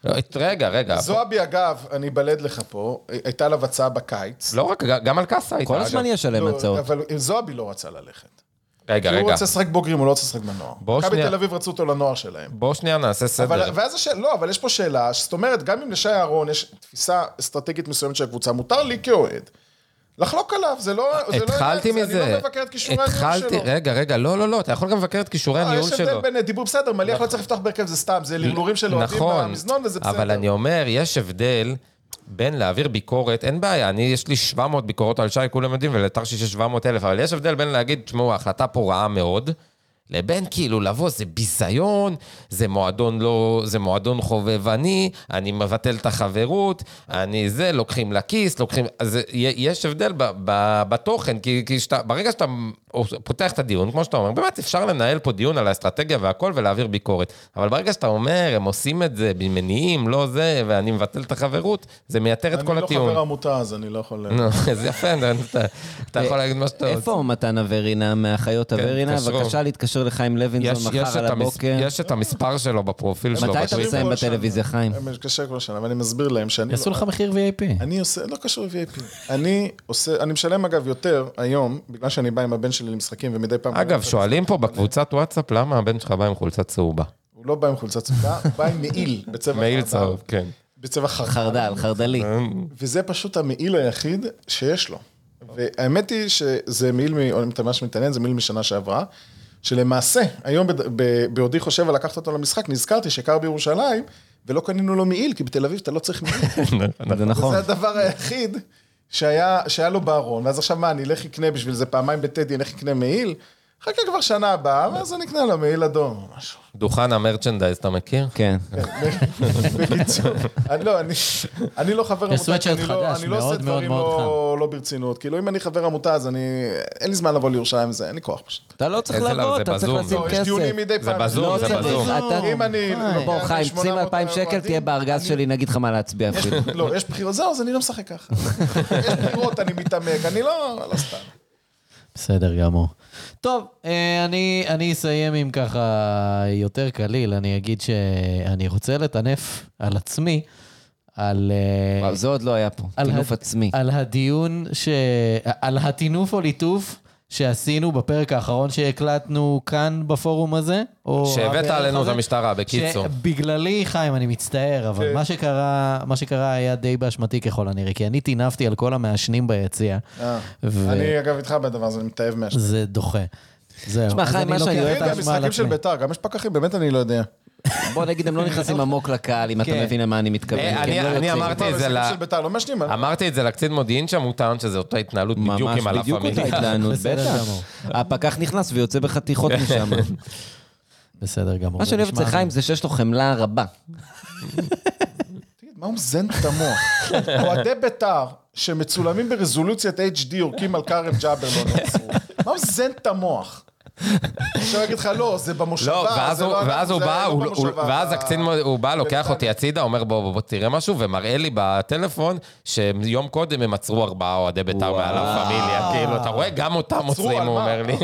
רגע, רגע. זועבי אגב, אני בלד לך פה, הייתה לה הצעה בקיץ. לא רק, גם על קאסה הייתה. כל אגב. הזמן יש עליהם לא, הצעות. אבל זועבי לא רצה ללכת. רגע, הוא רגע. רוצה לשחק בוגרים, הוא לא רוצה לשחק בנוער. בוא מכבי שנייה. תל אביב רצו אותו לנוער שלהם. בואו שנייה נעשה אבל, סדר. ואז השאלה, לא, אבל יש פה שאלה, זאת אומרת, גם אם לשי אהרון יש תפיסה אסטרטגית מסוימת של הקבוצה, מותר לי כאוהד, לחלוק עליו, זה לא... זה התחלתי לא, מזה. אני לא מבקר את כישורי הניהול התחלתי, שלו. רגע, רגע, לא, לא, לא, אתה יכול גם לבקר את כישורי אה, הניהול יש הבדל שלו. בין דיבור בסדר, מליח לא צריך לפתוח בהרכב, זה סתם, זה לרלורים של אוהדים נכון, במזנון וזה בסדר. אבל אני אומר, יש הבדל בין להעביר ביקורת, אין בעיה, אני, יש לי שבע מאות ביקורות על שי, כולם יודעים, ולתרשיש יש שבע מאות אלף, אבל יש הבדל בין להגיד, תשמעו, ההחלטה פה רעה מאוד, לבין כאילו לבוא, זה ביזיון, זה מועדון לא, זה מועדון חובבני, אני מבטל את החברות, אני זה, לוקחים לכיס, לוקחים, אז יש הבדל ב, ב, בתוכן, כי, כי שאתה, ברגע שאתה פותח את הדיון, כמו שאתה אומר, באמת אפשר לנהל פה דיון על האסטרטגיה והכל ולהעביר ביקורת, אבל ברגע שאתה אומר, הם עושים את זה במניעים, לא זה, ואני מבטל את החברות, זה מייתר את כל אני לא הטיעון. חבר עמותה, אז אני לא יכול... נו, זה יפה, אתה- אתה יכול להגיד מה שאתה רוצה. איפה מתן אברינה מהחיות אברינה? תתקשרו. בבקשה להתקשר לחיים יש, לוינסון יש, מחר את על המס... הבוקר. יש את המספר שלו בפרופיל שלו. מתי אתה בטוויטר. מסיים כל בטלוויזיה, שנה. חיים? קשה כל שנה, ואני מסביר להם שאני... יעשו לא- לך מחיר וי איי פי. אני עושה, לא קשור ל-וי איי פי. אני עושה, אני משלם אגב יותר היום, בגלל שאני בא עם הבן שלי למשחקים ומדי פעם... אגב, שואלים פה בקבוצת וואטסאפ, למה הבן שלך בא עם חולצה צהובה? הוא לא בא עם חולצה צהובה, הוא בא עם מעיל בצבע מעיל חרדל. צהוב, כן. בצבע חרדל. חרדל, חרדלי. וזה פשוט המעיל היחיד שיש לו. והאמת היא שזה מעיל, מ- או אם אתה ממש מתעניין, זה מעיל משנה שעברה, שלמעשה, היום בד- ב- בעודי חושב על לקחת אותו למשחק, נזכרתי שקר בירושלים, ולא קנינו לו מעיל, כי בתל אביב אתה לא צריך מעיל. זה נכון. זה הדבר היחיד שהיה, שהיה לו בארון, ואז עכשיו מה, אני אלך לקנה בשביל זה פעמיים בטדי, אני אלך לקנה מעיל? חכה כבר שנה הבאה, ואז אני אקנה לו מעיל אדום או משהו. דוכן המרצ'נדייז, אתה מכיר? כן. בקיצור, אני לא, אני, אני לא חבר יש עמותה, כי סוואטשרט אני לא, חדש, אני לא עושה מאוד, מאוד, דברים מאוד לא, לא ברצינות. כאילו, אם אני חבר עמותה, אז אני, אין לי זמן לבוא לירושלים וזה, אין לי כוח פשוט. אתה לא צריך איזה לא, לבוא, זה אתה צריך בזום. לשים לא, יש כסף. דיונים מדי זה פעם. בזום, לא זה צריך. בזום. אתה- אם אני... בוא, חיים, שים אלפיים שקל, תהיה בארגז שלי, נגיד לך מה להצביע אפילו. לא, יש בחירות, זהו, אז אני לא משחק ככה. יש בחירות, אני מתעמק, אני לא, לא סתם. בסדר גמור. טוב, אני, אני אסיים עם ככה יותר קליל, אני אגיד שאני רוצה לטנף על עצמי, על... וואו, זה עוד לא היה פה, טינוף עצמי. על הדיון, ש... על הטינוף או ליטוף שעשינו בפרק האחרון שהקלטנו כאן בפורום הזה. שהבאת עלינו את המשטרה, בקיצור. בגללי, חיים, אני מצטער, אבל מה שקרה, מה שקרה היה די באשמתי ככל הנראה, כי אני טינפתי על כל המעשנים ביציאה. אני אגב איתך בדבר הזה, אני מתאהב מעשנים. זה דוחה. זהו. תשמע, חיים, מה שאני אוהב... גם משחקים של ביתר, גם יש פקחים, באמת אני לא יודע. בוא נגיד, הם לא נכנסים עמוק לקהל, אם אתה מבין למה אני מתכוון. אני אמרתי את זה ל... אמרתי את זה לקצין מודיעין שם, הוא טען שזה אותה התנהלות בדיוק עם הלה פמיליה. ממש בדיוק אותה התנהלות, בטח. הפקח נכנס ויוצא בחתיכות משם. בסדר גמור. מה שאני אוהב אצל חיים זה שיש לו חמלה רבה. תגיד, מה הוא מזן את המוח? אוהדי ביתר שמצולמים ברזולוציית אייץ' די יורקים על קארם ג'אבר לא נעצרו. מה הוא מזן את המוח? עכשיו אגיד לך, לא, זה במושבה, זה לא... ואז הוא בא, ואז הקצין, הוא בא, לוקח אותי הצידה, אומר בוא, בוא, תראה משהו, ומראה לי בטלפון, שיום קודם הם עצרו ארבעה אוהדי ביתר מעל הפמיליה, כאילו, אתה רואה, גם אותם עוצרים, הוא אומר לי.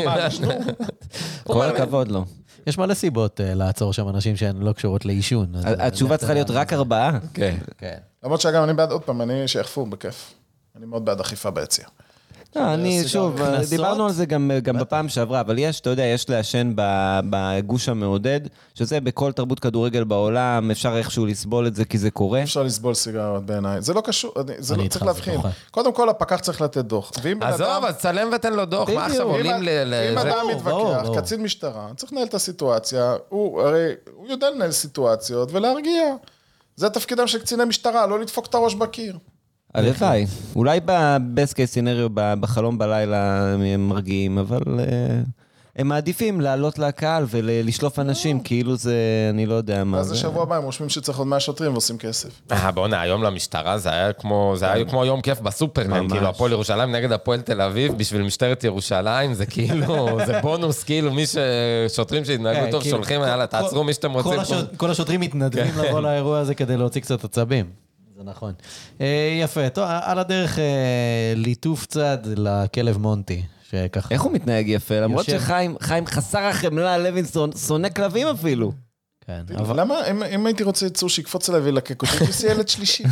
כל הכבוד לו. יש מלא סיבות לעצור שם אנשים שהן לא קשורות לאישון. התשובה צריכה להיות רק ארבעה. כן. למרות שאגם אני בעד, עוד פעם, אני שיחפו בכיף. אני מאוד בעד אכיפה ביציאה. אני, שוב, דיברנו על זה גם בפעם שעברה, אבל יש, אתה יודע, יש לעשן בגוש המעודד, שזה בכל תרבות כדורגל בעולם, אפשר איכשהו לסבול את זה, כי זה קורה. אפשר לסבול סיגרות בעיניי. זה לא קשור, זה לא צריך להבחין. קודם כל, הפקח צריך לתת דוח. עזוב, אז צלם ותן לו דוח, מה עכשיו עולים ל... אם אדם מתווכח, קצין משטרה, צריך לנהל את הסיטואציה, הוא הרי, הוא יודע לנהל סיטואציות ולהרגיע. זה תפקידם של קציני משטרה, לא לדפוק את הראש בקיר. הלוואי. אולי בבסט קייס סינריו, בחלום בלילה הם מרגיעים, אבל הם מעדיפים לעלות לקהל ולשלוף אנשים, כאילו זה, אני לא יודע מה. אז זה שבוע הבא, הם רושמים שצריך עוד מאה שוטרים ועושים כסף. אה, בוא'נה, היום למשטרה זה היה כמו, זה היה כמו יום כיף בסופרמן, כאילו, הפועל ירושלים נגד הפועל תל אביב, בשביל משטרת ירושלים, זה כאילו, זה בונוס, כאילו, מי ששוטרים שהתנהגו טוב, שולחים, יאללה, תעצרו מי שאתם רוצים. כל השוטרים מתנדבים לבוא לאירוע הזה כדי להוציא קצת עצבים. זה נכון. יפה, טוב, על הדרך ליטוף צד לכלב מונטי, שככה... איך הוא מתנהג יפה? למרות שחיים חסר החמלה, לוינסון, שונא כלבים אפילו. כן. למה? אם הייתי רוצה יצור שיקפוץ עליו ולקק אותי, תעשי ילד שלישי.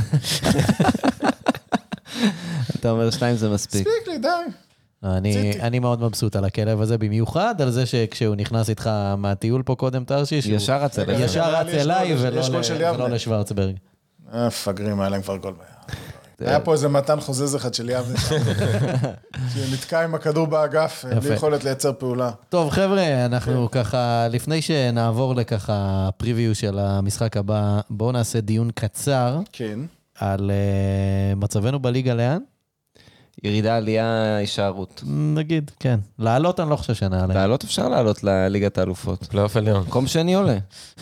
אתה אומר שתיים זה מספיק. מספיק לי, די. אני, אני מאוד מבסוט על הכלב הזה, במיוחד על זה שכשהוא נכנס איתך מהטיול פה קודם תרשיש, ישר רץ אליי. ישר רץ אליי ולא לשוורצברג. אה, פגרים, היה להם כבר גול ביד. היה פה איזה מתן חוזז אחד של יבנה, שנתקע עם הכדור באגף, בלי יכולת לייצר פעולה. טוב, חבר'ה, אנחנו ככה, לפני שנעבור לככה פריוויו של המשחק הבא, בואו נעשה דיון קצר. כן. על מצבנו בליגה לאן? ירידה, עלייה, הישארות. נגיד, כן. לעלות אני לא חושב שנעלה. לעלות אפשר לעלות לליגת האלופות. פלייאוף עליון. מקום שני עולה.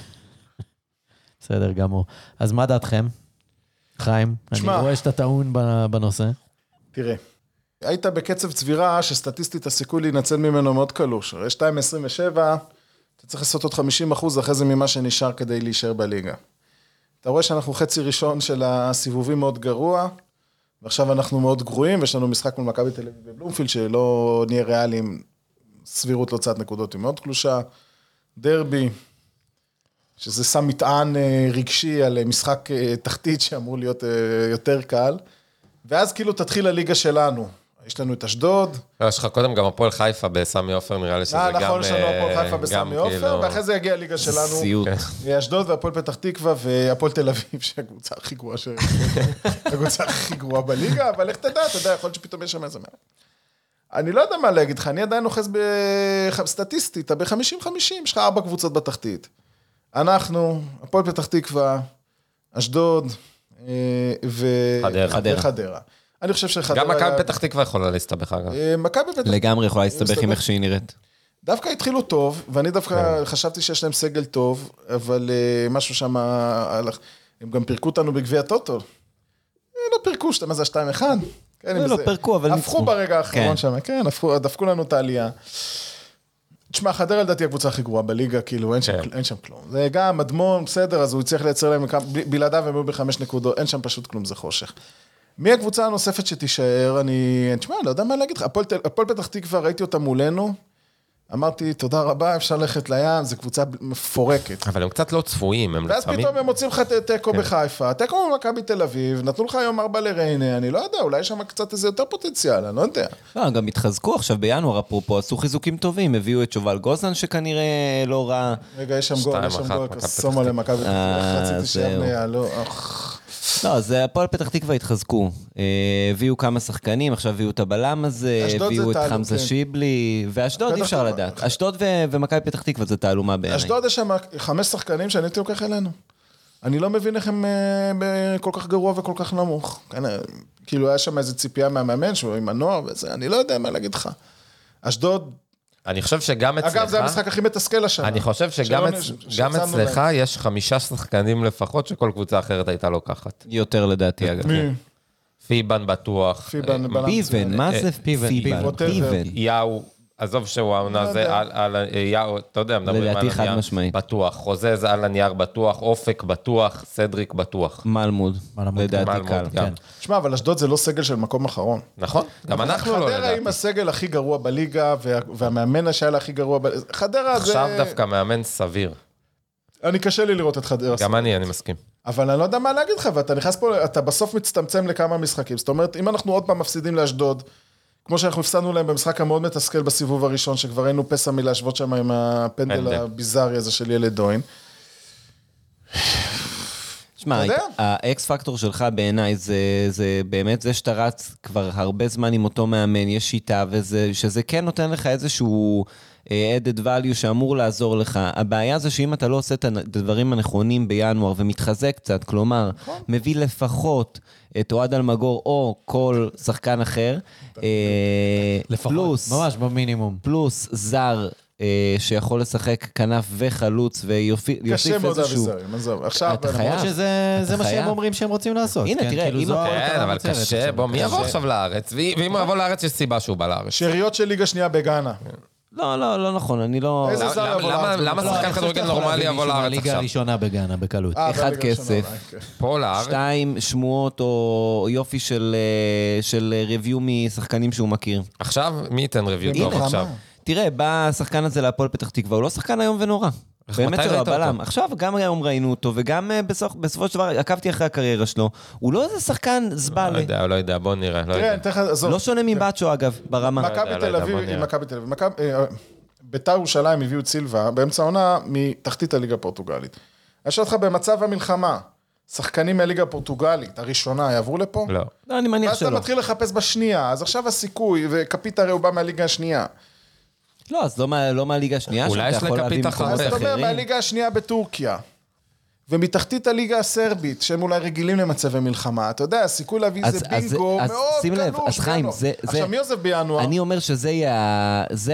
בסדר, גמור. אז מה דעתכם? חיים, אני רואה שאתה טעון בנושא. תראה, היית בקצב צבירה שסטטיסטית הסיכוי להינצל ממנו מאוד קלוש. הרי שתיים עשרים ושבע, אתה צריך לעשות עוד חמישים אחוז אחרי זה ממה שנשאר כדי להישאר בליגה. אתה רואה שאנחנו חצי ראשון של הסיבובים מאוד גרוע, ועכשיו אנחנו מאוד גרועים, ויש לנו משחק מול מכבי תל אביב בבלומפילד, שלא נהיה ריאליים, סבירות להוצאת נקודות היא מאוד קלושה, דרבי, שזה שם מטען רגשי על משחק תחתית שאמור להיות יותר קל, ואז כאילו תתחיל הליגה שלנו. יש לנו את אשדוד. יש לך קודם גם הפועל חיפה בסמי עופר, נראה לי שזה גם... נכון, יש לנו הפועל חיפה בסמי עופר, ואחרי זה יגיע הליגה שלנו. סיוט. אשדוד והפועל פתח תקווה והפועל תל אביב, שהקבוצה הכי גרועה ש... הקבוצה הכי גרועה בליגה, אבל איך תדע, אתה יודע, יכול להיות שפתאום יש שם איזה מה. אני לא יודע מה להגיד לך, אני עדיין נוחס בסטטיסטית, אתה ב-חמישים חמישים, יש לך ארבע קבוצות בתחתית. אנחנו, הפועל פתח תקווה, אשדוד וחדרה. אני חושב שחדרה... גם מכבי פתח תקווה יכולה להסתבך, אגב. מכבי פתח תקווה... לגמרי יכולה להסתבך עם איך שהיא נראית. דווקא התחילו טוב, ואני דווקא חשבתי שיש להם סגל טוב, אבל משהו שם... הם גם פירקו אותנו בגביע טוטו. לא פירקו, מה זה שתיים אחד? לא פירקו, אבל ניצחו. הפכו ברגע האחרון שם, כן, דפקו לנו את העלייה. תשמע, חדרה לדעתי הקבוצה הכי גרועה בליגה, כאילו, אין שם, אין שם כלום. זה גם אדמון, בסדר, אז הוא יצטרך לייצר להם, בלעדיו הם היו בחמש נקודות, אין שם פשוט כלום, זה חושך. מי הקבוצה הנוספת שתישאר? אני, תשמע, לא יודע מה להגיד לך. הפועל, הפועל פתח תקווה, ראיתי אותה מולנו, אמרתי, תודה רבה, אפשר ללכת לים, זו קבוצה מפורקת. אבל הם קצת לא צפויים, הם ואז לפעמים... פתאום הם מוצאים לך תיקו בחיפה, תיקו במכבי תל אביב, נתנו לך היום ארבע לריינה, אני לא יודע, אולי יש שם קצת איזה יותר פוטנציאל, אני לא יודע. לא, גם התחזקו עכשיו בינואר, אפרופו, עשו חיזוקים טובים, הביאו את שובל גוזן שכנראה לא רע. רגע, יש שם גול, יש שם גול, קסומה למכבי תל אביב, רציתי שיבנה, לא, לא, אז הפועל פתח תקווה התחזקו, הביאו כמה שחקנים, עכשיו הביאו את הבלם הזה, הביאו את חמזה שיבלי, ואשדוד אי אפשר לדעת. אשדוד ומכבי פתח תקווה זה תעלומה בעיניי. אשדוד יש שם חמש שחקנים שאני הייתי לוקח אלינו. אני לא מבין איך הם כל כך גרוע וכל כך נמוך. כאילו היה שם איזו ציפייה מהמאמן, שהוא עם הנוער וזה, אני לא יודע מה להגיד לך. אשדוד... אני חושב שגם אצלך... אגב, זה המשחק הכי מתסכל השנה. אני חושב שגם אצלך יש חמישה שחקנים לפחות שכל קבוצה אחרת הייתה לוקחת. יותר לדעתי, אגב. מי? פיבן בטוח. פיבן, פיבן, מה זה פיבן? פיבן. יאו, עזוב שהוא העונה זה, יאו, אתה יודע, מדברים על לדעתי חד משמעית. בטוח. חוזז על הנייר בטוח, אופק בטוח, סדריק בטוח. מלמוד, לדעתי קל. תשמע, אבל אשדוד זה לא סגל של מקום אחרון. נכון, גם אנחנו לא חדרה לדעתי. עם הסגל הכי גרוע בליגה, והמאמן שהיה לה הכי גרוע בליגה. חדרה זה... עכשיו דווקא מאמן סביר. אני קשה לי לראות את חדרה. גם אני, אני מסכים. אבל אני לא יודע מה להגיד לך, ואתה נכנס פה, אתה בסוף מצטמצם לכמה משחקים. זאת אומרת, אם אנחנו עוד פעם מפסידים לאשדוד, כמו שאנחנו הפסדנו להם במשחק המאוד מתסכל בסיבוב הראשון, שכבר היינו פסע מלהשוות שם עם הפנדל הביזארי הזה של ילד דוין. שמע, האקס פקטור שלך בעיניי זה באמת זה שאתה רץ כבר הרבה זמן עם אותו מאמן, יש שיטה, ושזה כן נותן לך איזשהו added value שאמור לעזור לך. הבעיה זה שאם אתה לא עושה את הדברים הנכונים בינואר ומתחזק קצת, כלומר, מביא לפחות את אוהד אלמגור או כל שחקן אחר, לפחות, ממש במינימום. פלוס זר, שיכול לשחק כנף וחלוץ ויוסיף איזשהו... קשה מאוד אביזרים, עזוב. עכשיו... אתה חייב. שזה מה שהם אומרים שהם רוצים לעשות. הנה, תראה, אם... כן, אבל קשה, בוא, מי יבוא עכשיו לארץ? ואם הוא יבוא לארץ, יש סיבה שהוא בא לארץ. שאריות של ליגה שנייה בגאנה. לא, לא, לא נכון, אני לא... איזה זר יבוא לארץ? למה שחקן כדורגל נורמלי יבוא לארץ הליגה עכשיו? הראשונה בגאנה, בקלות. אחד כסף. פה לארץ. שתיים, שמועות או יופי של ריוויו משחקנים שהוא מכיר. עכשיו, מי ייתן ריוויו טוב עכשיו? תראה, בא השחקן הזה להפועל פתח תקווה, הוא לא שחקן היום ונורא. באמת שלא, הבלם. עכשיו, גם היום ראינו אותו, וגם בסופו של דבר, עקבתי אחרי הקריירה שלו, הוא לא איזה שחקן זבלה. לא יודע, לא יודע, בוא נראה. לא שונה מבאצ'ו, אגב, ברמה. מכבי תל אביב, עם מכבי תל אביב. בית"ר ירושלים הביאו את סילבה, באמצע העונה מתחתית הליגה הפורטוגלית. אני שואל אותך, במצב המלחמה, שחקנים מהליגה הפורטוגלית, הראשונה, יעברו לפה? לא. לא, אני מניח שלא. ואז אתה מתחיל לחפש בשנייה, אז עכשיו הסיכוי, וקפית הרי הוא בא מהליגה השנייה. לא, אז לא מהליגה השנייה, אולי יש לקפית אחרת. אז אתה אומר, מהליגה השנייה בטורקיה, ומתחתית הליגה הסרבית, שהם אולי רגילים למצבי מלחמה, אתה יודע, הסיכוי להביא איזה בינגו מאוד קלוש. אז חיים, זה... עכשיו, מי עוזב בינואר? אני אומר שזה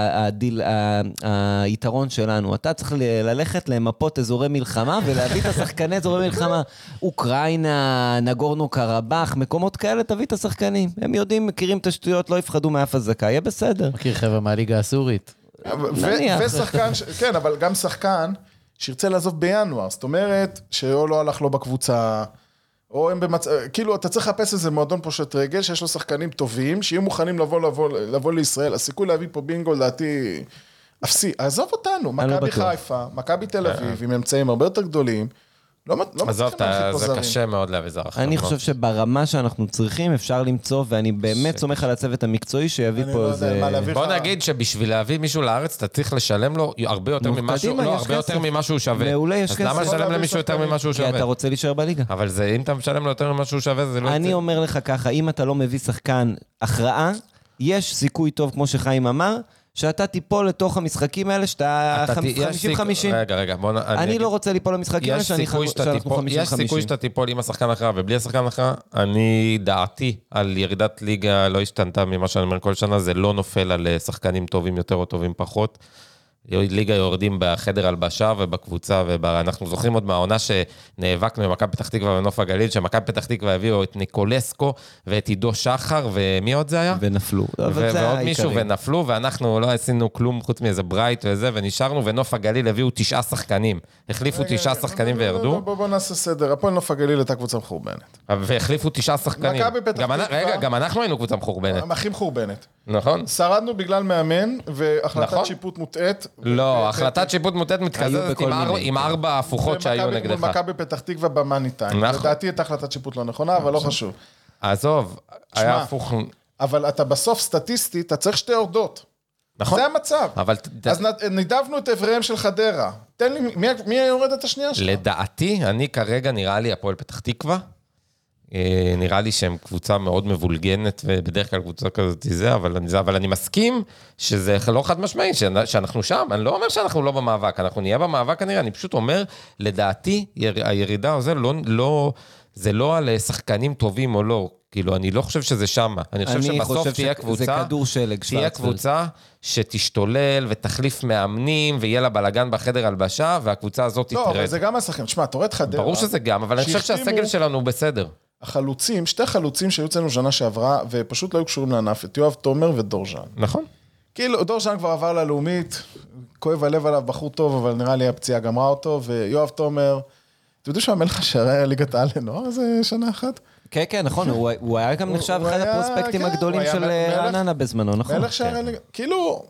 היתרון שלנו. אתה צריך ללכת למפות אזורי מלחמה, ולהביא את השחקני אזורי מלחמה. אוקראינה, נגורנו קרבח, מקומות כאלה, תביא את השחקנים. הם יודעים, מכירים את השטויות, לא יפחדו מאף הזקה, יהיה בסדר. מכיר חבר'ה מהליגה הסורית. ושחקן, כן, אבל גם שחקן, שירצה לעזוב בינואר, זאת אומרת, שאו לא הלך לו בקבוצה, או הם במצב, כאילו, אתה צריך לחפש איזה מועדון פושט רגל, שיש לו שחקנים טובים, שיהיו מוכנים לבוא, לבוא, לבוא לישראל, הסיכוי להביא פה בינגו, לדעתי, אפסי, עזוב אותנו, מכבי חיפה, מכבי תל אביב, עם אמצעים הרבה יותר גדולים, לא עזוב, זה קשה מאוד להביא זר. אני חושב שברמה שאנחנו צריכים, אפשר למצוא, ואני באמת סומך על הצוות המקצועי שיביא פה איזה... בוא נגיד שבשביל להביא מישהו לארץ, אתה צריך לשלם לו הרבה יותר ממשהו, לא, הרבה יותר ממה שהוא שווה. מעולה, יש כסף. אז למה לשלם למישהו יותר ממה שהוא שווה? כי אתה רוצה להישאר בליגה. אבל זה, אם אתה משלם לו יותר ממה שהוא שווה, זה לא... אני אומר לך ככה, אם אתה לא מביא שחקן הכרעה, יש סיכוי טוב, כמו שחיים אמר, שאתה תיפול לתוך המשחקים האלה, שאתה חמישים חמישים. רגע, רגע, בוא נ... אני לא רוצה ליפול למשחקים האלה, שאנחנו חמישים חמישים. יש סיכוי שאתה תיפול עם השחקן אחר, ובלי השחקן אחר, אני דעתי על ירידת ליגה לא השתנתה ממה שאני אומר כל שנה, זה לא נופל על שחקנים טובים יותר או טובים פחות. ליגה יורדים בחדר הלבשה ובקבוצה, ואנחנו זוכרים עוד מהעונה שנאבקנו עם מכבי פתח תקווה ונוף הגליל, שמכבי פתח תקווה הביאו את ניקולסקו ואת עידו שחר, ומי עוד זה היה? ונפלו. ועוד מישהו ונפלו, ואנחנו לא עשינו כלום חוץ מאיזה ברייט וזה, ונשארנו, ונוף הגליל הביאו תשעה שחקנים. החליפו תשעה שחקנים וירדו. בואו נעשה סדר. הפועל נוף הגליל הייתה קבוצה מחורבנת. והחליפו תשעה שחקנים. רגע, גם אנחנו היינו קבוצה מחורבנת. הכי מחורבנת. נכון. שרדנו בגלל מאמן, והחלטת שיפוט מוטעת. לא, החלטת שיפוט מוטעת מתקזזת עם ארבע הפוכות שהיו נגדך. ומכבי פתח תקווה במאני טיים. לדעתי הייתה החלטת שיפוט לא נכונה, אבל לא חשוב. עזוב, היה הפוך. אבל אתה בסוף סטטיסטית, אתה צריך שתי יורדות. נכון. זה המצב. אז נידבנו את אבריהם של חדרה. תן לי, מי יורד את השנייה שלך? לדעתי, אני כרגע נראה לי הפועל פתח תקווה. נראה לי שהם קבוצה מאוד מבולגנת, ובדרך כלל קבוצה כזאת זה, אבל אני, אבל אני מסכים שזה לא חד משמעי, שאנחנו שם. אני לא אומר שאנחנו לא במאבק, אנחנו נהיה במאבק כנראה, אני פשוט אומר, לדעתי, הירידה הזה לא, לא, זה לא על שחקנים טובים או לא, כאילו, אני לא חושב שזה שם. אני חושב אני שבסוף חושב תהיה קבוצה, זה כדור שלג, תהיה קבוצה שתשתולל ותחליף מאמנים, ויהיה לה בלגן בחדר הלבשה, והקבוצה הזאת תתרד. לא, אבל זה גם השחקן. תשמע, אתה רואה את חדרה. ברור שזה גם, אבל אני חושב שהסגל שלנו הוא בסדר. החלוצים, שתי חלוצים שהיו אצלנו שנה שעברה, ופשוט לא היו קשורים לענף, את יואב תומר ודורז'אן. נכון. כאילו, דורז'אן כבר עבר ללאומית, כואב הלב עליו, בחור טוב, אבל נראה לי הפציעה גמרה אותו, ויואב תומר, אתה יודע שהמלך השערי היה ליגת העל, לא? זה שנה אחת? כן, כן, נכון, הוא היה גם נחשב אחד הפרוספקטים הגדולים של רעננה בזמנו, נכון? מלך שערי ליגת, כאילו,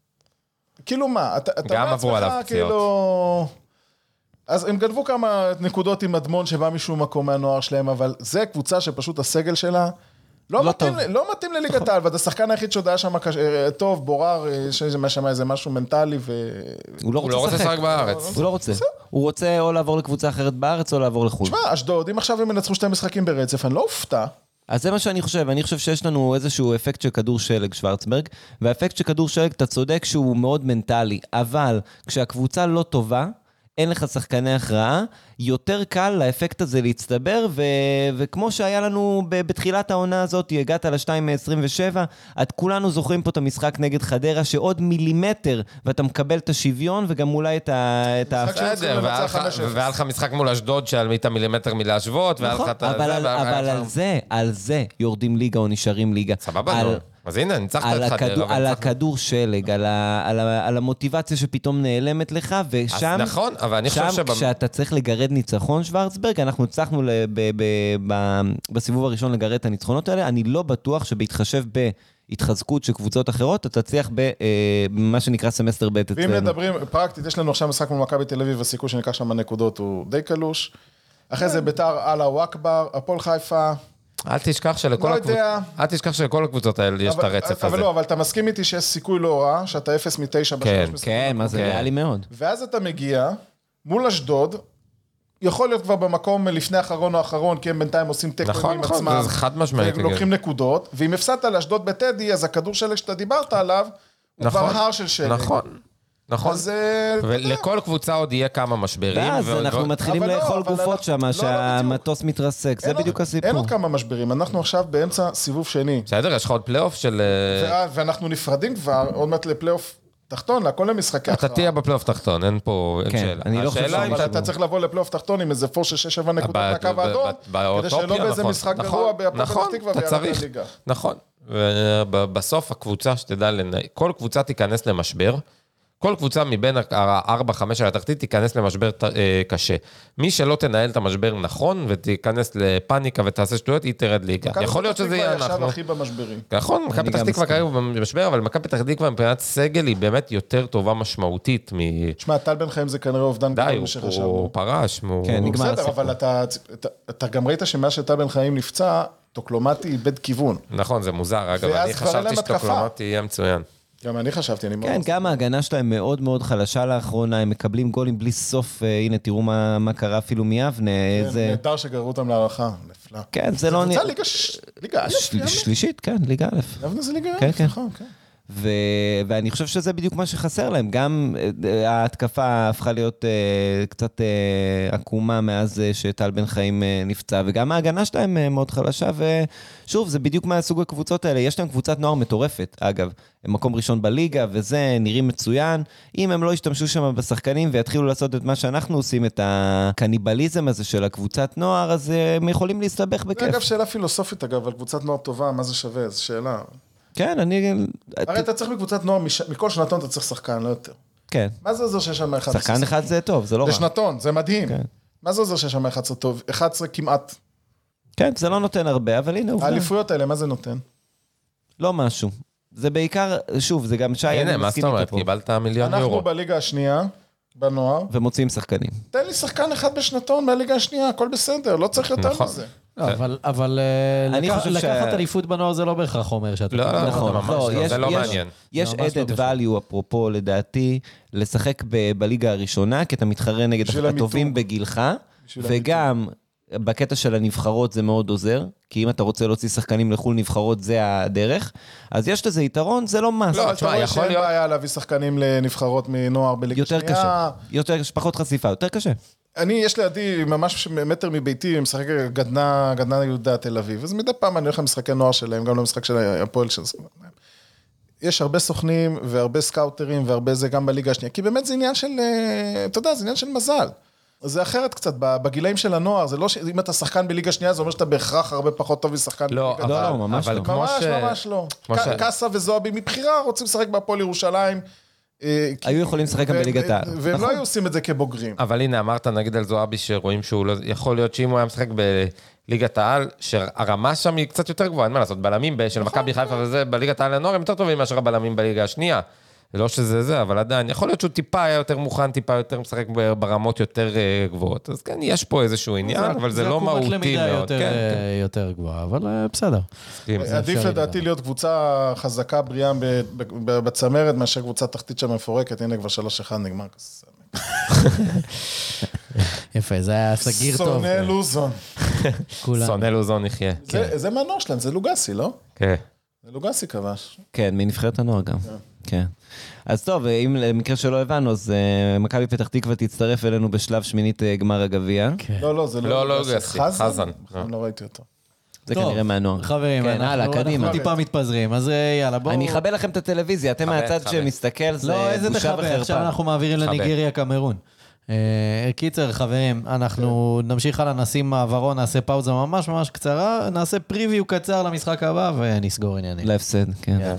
כאילו מה? גם עברו עליו פציעות. אז הם גנבו כמה נקודות עם אדמון שבא משום מקום מהנוער שלהם, אבל זה קבוצה שפשוט הסגל שלה לא, לא, מתאים, לא מתאים לליגת העל, ועד השחקן היחיד שעוד היה שם טוב, בורר, שזה שם איזה משהו מנטלי ו... הוא לא רוצה לשחק בארץ. הוא לא רוצה. הוא רוצה או לעבור לקבוצה אחרת בארץ או לעבור לחו"ל. תשמע, אשדוד, אם עכשיו הם ינצחו שתי משחקים ברצף, אני לא אופתע. אז זה מה שאני חושב, אני חושב שיש לנו איזשהו אפקט של כדור שלג שוורצברג, והאפקט של כדור שלג, אתה צודק שהוא מאוד מנטלי, אבל כשהקבוצה לא טובה, אין לך שחקני הכרעה, יותר קל לאפקט הזה להצטבר, ו- וכמו שהיה לנו ב- בתחילת העונה הזאת, הגעת ל-שתיים מ-עשרים ושבע, עד כולנו זוכרים פה את המשחק נגד חדרה, שעוד מילימטר, ואתה מקבל את השוויון, וגם אולי את ה... בסדר, והיה לך משחק מול אשדוד, שעל מית המילימטר מלהשוות, נכון, אבל על זה, על זה יורדים ליגה או נשארים ליגה. סבבה, נו. אז הנה, ניצחת את חדרה. על הכדור שלג, על המוטיבציה שפתאום נעלמת לך, ושם, נכון, אבל אני חושב שם כשאתה צריך לגרד ניצחון שוורצברג, אנחנו הצלחנו בסיבוב הראשון לגרד את הניצחונות האלה, אני לא בטוח שבהתחשב בהתחזקות של קבוצות אחרות, אתה תצליח במה שנקרא סמסטר ב' אצלנו. ואם מדברים, פרקטית, יש לנו עכשיו משחק מול מכבי תל אביב, הסיכוי שניקח שם הנקודות הוא די קלוש. אחרי זה ביתר, אללה אכבר, הפועל חיפה. אל תשכח שלכל הקבוצות, אל תשכח שלכל הקבוצות האלה יש את הרצף הזה. אבל לא, אבל אתה מסכים איתי שיש סיכוי לא רע, שאתה אפס מתשע בשלוש משחקים. כן, מה זה ריאלי מאוד. ואז אתה מגיע מול אשדוד, יכול להיות כבר במקום לפני האחרון או האחרון, כי הם בינתיים עושים טקו עם עצמם. נכון, זה חד משמעית. ולוקחים נקודות, ואם הפסדת לאשדוד בטדי, אז הכדור שלג שאתה דיברת עליו, הוא כבר הר של שלג. נכון. נכון, ולכל קבוצה עוד יהיה כמה משברים. ואז אנחנו מתחילים לאכול גופות שם, שהמטוס מתרסק, זה בדיוק הסיפור. אין עוד כמה משברים, אנחנו עכשיו באמצע סיבוב שני. בסדר, יש לך עוד פלייאוף של... ואנחנו נפרדים כבר, עוד מעט לפלייאוף תחתון, לכל המשחקי אתה תהיה בפלייאוף תחתון, אין פה שאלה. אני לא חושב אבל אתה צריך לבוא לפלייאוף תחתון עם איזה פור של שש שבע נקודות לקו האדום, כדי שלא באיזה משחק גרוע בהפועל פתח תקווה וירד לליגה. נכון, ובסוף הקבוצה שתדע, כל קבוצה תיכנס למשבר, כל קבוצה מבין ה-ארבע חמש של התחתית תיכנס למשבר קשה. מי שלא תנהל את המשבר נכון, ותיכנס לפאניקה ותעשה שטויות, היא תרד ליגה. יכול להיות שזה יהיה אנחנו. מכבי פתח תקווה ישב הכי במשברים. נכון, מכבי פתח תקווה כרגע במשבר, אבל מכבי פתח תקווה מבחינת סגל היא באמת יותר טובה משמעותית מ... תשמע, טל בן חיים זה כנראה אובדן גדול משחשבנו. הוא פרש. כן, נגמר בסדר, אבל אתה גם ראית שמה שטל בן חיים נפצע, טוקלומטי איבד כיוון. נכון, זה מוזר. אגב, אני חשבתי שטוקלומטי יהיה מצוין. גם אני חשבתי, אני מאוד... כן, גם ההגנה שלהם מאוד מאוד חלשה לאחרונה, הם מקבלים גולים בלי סוף, הנה תראו מה קרה אפילו מיבנה, איזה... נהדר שגררו אותם להערכה, נפלא. כן, זה לא... זה קבוצה ליגה א'. שלישית, כן, ליגה א'. יבנה זה ליגה א', כן, כן. ו... ואני חושב שזה בדיוק מה שחסר להם. גם ההתקפה הפכה להיות uh, קצת uh, עקומה מאז uh, שטל בן חיים uh, נפצע, וגם ההגנה שלהם uh, מאוד חלשה, ושוב, זה בדיוק מהסוג הקבוצות האלה. יש להם קבוצת נוער מטורפת, אגב. הם מקום ראשון בליגה, וזה נראים מצוין. אם הם לא ישתמשו שם בשחקנים ויתחילו לעשות את מה שאנחנו עושים, את הקניבליזם הזה של הקבוצת נוער, אז הם יכולים להסתבך בכיף. אגב, שאלה פילוסופית, אגב, על קבוצת נוער טובה, מה זה שווה? זו שאלה. כן, אני... הרי אתה צריך בקבוצת נוער, מכל שנתון אתה צריך שחקן, לא יותר. כן. מה זה עוזר שיש שם אחד? שחקן אחד זה טוב, זה לא רע. לשנתון, זה מדהים. מה זה עוזר שיש שם אחד טוב? אחד עשרה כמעט. כן, זה לא נותן הרבה, אבל הנה עובדה. האליפויות האלה, מה זה נותן? לא משהו. זה בעיקר, שוב, זה גם שי... הנה, מה זאת אומרת? קיבלת מיליון יורו. אנחנו בליגה השנייה, בנוער. ומוצאים שחקנים. תן לי שחקן אחד בשנתון מהליגה השנייה, הכל בסדר, לא צריך יותר מזה. אבל לקחת אליפות בנוער זה לא בהכרח אומר שאתה... לא, נכון, זה לא מעניין. יש added value, אפרופו, לדעתי, לשחק בליגה הראשונה, כי אתה מתחרה נגד הטובים בגילך, וגם... בקטע של הנבחרות זה מאוד עוזר, כי אם אתה רוצה להוציא שחקנים לחול נבחרות, זה הדרך. אז יש לזה יתרון, זה לא מס. לא, אתה רואה שאין בעיה להביא שחקנים לנבחרות מנוער בליגה שנייה. יותר קשה, יותר, פחות חשיפה, יותר קשה. אני, יש לידי, ממש מטר מביתי, משחק גדנה, גדנה יהודה תל אביב, אז מדי פעם אני הולך למשחקי נוער שלהם, גם למשחק של הפועל של ספורט. יש הרבה סוכנים והרבה סקאוטרים והרבה זה גם בליגה השנייה, כי באמת זה עניין של, אתה יודע, זה עניין של מזל. זה אחרת קצת, בגילאים של הנוער, זה לא ש... אם אתה שחקן בליגה שנייה, זה אומר שאתה בהכרח הרבה פחות טוב משחקן לא, בליגה. לא, לא, ממש לא. ממש, ממש לא. קאסה וזועבי מבחירה רוצים לשחק בהפועל ירושלים. היו יכולים לשחק גם בליגת העל. והם לא היו עושים את זה כבוגרים. אבל הנה, אמרת נגיד על זועבי שרואים שהוא לא... יכול להיות שאם הוא היה משחק בליגת העל, שהרמה שם היא קצת יותר גבוהה, אין מה לעשות, בלמים של מכבי חיפה וזה, בליגת העל לנוער הם יותר טובים מאשר הבלמים בליגה השנייה. לא שזה זה, אבל עדיין, יכול להיות שהוא טיפה היה יותר מוכן, טיפה יותר משחק ברמות יותר גבוהות. אז כן, יש פה איזשהו עניין, אבל זה לא מהותי מאוד. זה עקומת למידה יותר גבוהה, אבל בסדר. עדיף לדעתי להיות קבוצה חזקה, בריאה בצמרת, מאשר קבוצה תחתית שם מפורקת, הנה כבר שלוש אחד נגמר. יפה, זה היה סגיר טוב. שונא לוזון. שונא לוזון נחיה. זה מהנוער שלהם, זה לוגסי, לא? כן. זה לוגסי כבש. כן, מנבחרת הנוער גם. כן. אז טוב, אם למקרה שלא הבנו, אז מכבי פתח תקווה תצטרף אלינו בשלב שמינית גמר הגביע. לא, לא, זה לא לוגסי, חזן. לא ראיתי אותו. זה כנראה מהנוער. חברים, אנחנו טיפה מתפזרים, אז יאללה, בואו... אני אחבר לכם את הטלוויזיה, אתם מהצד שמסתכל, זה בושה וחרפה. לא, איזה תחבר, עכשיו אנחנו מעבירים לניגריה, קמרון. קיצר, חברים, אנחנו נמשיך הלאה, נשים מעברו, נעשה פאוזה ממש ממש קצרה, נעשה פריוויו קצר למשחק הבא ונסגור עניינים. להפסד, כן.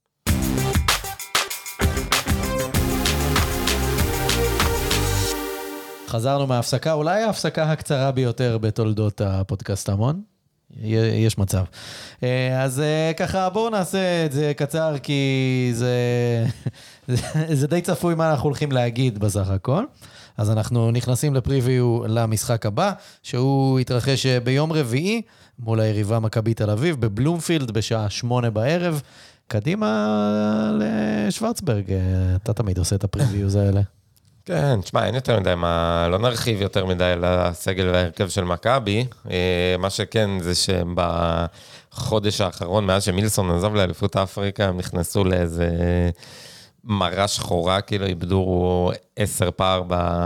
חזרנו מההפסקה, אולי ההפסקה הקצרה ביותר בתולדות הפודקאסט המון. יש מצב. אז ככה, בואו נעשה את זה קצר, כי זה, זה די צפוי מה אנחנו הולכים להגיד בסך הכל. אז אנחנו נכנסים לפריוויו למשחק הבא, שהוא יתרחש ביום רביעי, מול היריבה מכבי תל אביב, בבלומפילד, בשעה שמונה בערב. קדימה לשוורצברג, אתה תמיד עושה את הפריוויוז האלה. כן, תשמע, אין יותר מדי, מה, לא נרחיב יותר מדי לסגל והרכב של מכבי. מה שכן זה שבחודש האחרון, מאז שמילסון עזב לאליפות אפריקה, הם נכנסו לאיזה מראה שחורה, כאילו איבדו עשר פער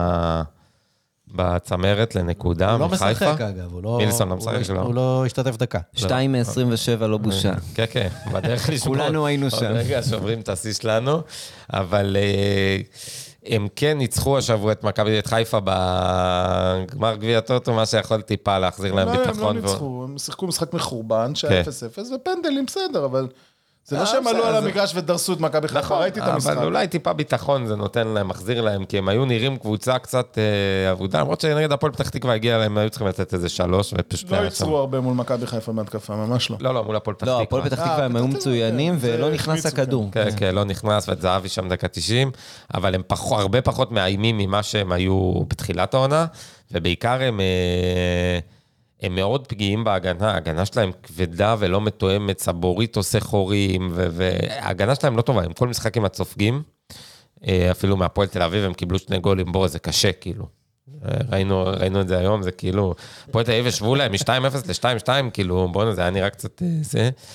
בצמרת לנקודה מחיפה. הוא לא משחק אגב, מילסון לא משחק, לא. הוא לא השתתף דקה. שתיים מ-עשרים ושבע לא בושה. כן, כן, בדרך לשמור. כולנו היינו שם. רגע, שוברים את השיא שלנו, אבל... הם כן ניצחו השבוע את מכבי את חיפה בגמר גביע הטוטו, מה שיכול טיפה להחזיר להם ביטחון. הם לא ניצחו, הם שיחקו משחק מחורבן, שהיה אפס אפס, ופנדלים בסדר, אבל זה לא שהם עלו על המגרש ודרסו את מכבי חיפה, ראיתי את המשחק. אבל אולי טיפה ביטחון זה נותן להם, מחזיר להם, כי הם היו נראים קבוצה קצת עבודה, למרות שנגד הפועל פתח תקווה הגיע להם, היו צריכים לתת איזה שלוש, ופשוט... לא יצרו הרבה מול מכבי חיפה מהתקפה, ממש לא. לא, לא, מול הפועל פתח תקווה. לא, הפועל פתח תקווה הם היו מצוינים, ולא נכנס הכדור. כן, כן, לא נכנס, ואת זהבי שם דקה תשעים, אבל הם הרבה פחות מאיימים ממה שהם היו בתחילת העונה, ובעיקר הם... הם מאוד פגיעים בהגנה, ההגנה שלהם כבדה ולא מתואמת, סבורית עושה חורים, וההגנה שלהם לא טובה, הם כל משחק עם הצופגים, אפילו מהפועל תל אביב, הם קיבלו שני גולים, בו זה קשה, כאילו. ראינו, ראינו את זה היום, זה כאילו, הפועל תל אביב ישבו להם מ-שתיים אפס ל-שתיים שתיים, כאילו, בואו, זה היה נראה קצת, זה.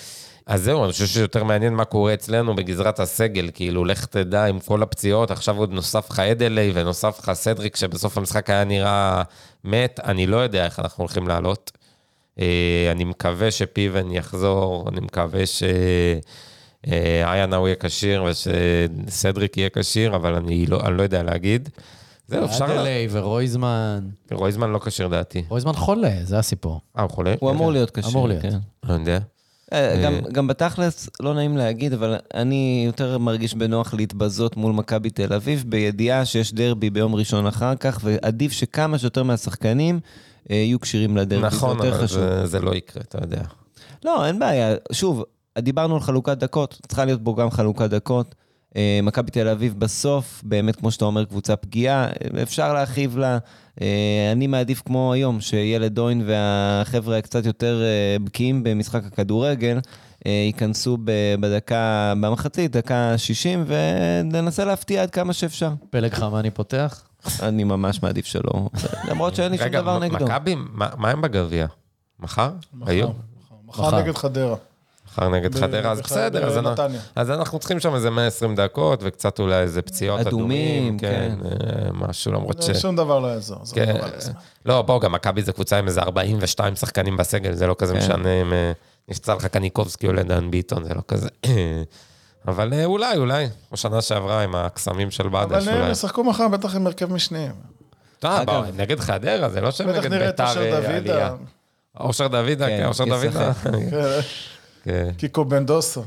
אז זהו, אני חושב שיותר מעניין מה קורה אצלנו בגזרת הסגל, כאילו, לך תדע עם כל הפציעות, עכשיו עוד נוסף לך אדלי, ונוסף לך סדריק, שבסוף המשחק היה נראה מת, אני לא יודע איך אנחנו הולכים לעלות. אני מקווה שפיבן יחזור, אני מקווה שאיינאו יהיה קשיר, ושסדריק יהיה קשיר, אבל אני לא, אני לא יודע להגיד. זהו, אפשר... אדלי ורויזמן. רויזמן לא קשיר דעתי. רויזמן חולה, זה הסיפור. אה, הוא חולה? הוא אמור להיות קשיר. אמור להיות. לא יודע. גם, גם בתכלס, לא נעים להגיד, אבל אני יותר מרגיש בנוח להתבזות מול מכבי תל אביב, בידיעה שיש דרבי ביום ראשון אחר כך, ועדיף שכמה שיותר מהשחקנים יהיו קשירים לדרבי. נכון, אבל זה, זה לא יקרה, אתה יודע. לא, אין בעיה. שוב, דיברנו על חלוקת דקות, צריכה להיות בו גם חלוקת דקות. מכבי תל אביב בסוף, באמת כמו שאתה אומר, קבוצה פגיעה, אפשר להרחיב לה. אני מעדיף כמו היום, שילד דוין והחבר'ה קצת יותר בקיאים במשחק הכדורגל, ייכנסו בדקה, במחצית, דקה שישים, וננסה להפתיע עד כמה שאפשר. פלג חמני פותח? אני ממש מעדיף שלא. למרות שאין לי שום דבר נגדו. רגע, מכבי, מה הם בגביע? מחר? היום? מחר נגד חדרה. מחר נגד חדרה, אז בסדר, אז אנחנו צריכים שם איזה מאה ועשרים דקות, וקצת אולי איזה פציעות אדומים, כן, משהו, למרות ש... שום דבר לא יעזור, זה לא דבר לזמן. לא, בואו, גם מכבי זה קבוצה עם איזה ארבעים ושתיים שחקנים בסגל, זה לא כזה משנה, יש צלח קניקובסקי או לדן ביטון, זה לא כזה... אבל אולי, אולי, כמו שנה שעברה עם הקסמים של בדש, אבל הם ישחקו מחר, בטח עם הרכב משניים. טוב, בואו, נגד חדרה, זה לא שם נגד ביתר עלייה. אושר דוידה, אושר דוידה. קיקו בנדוסו.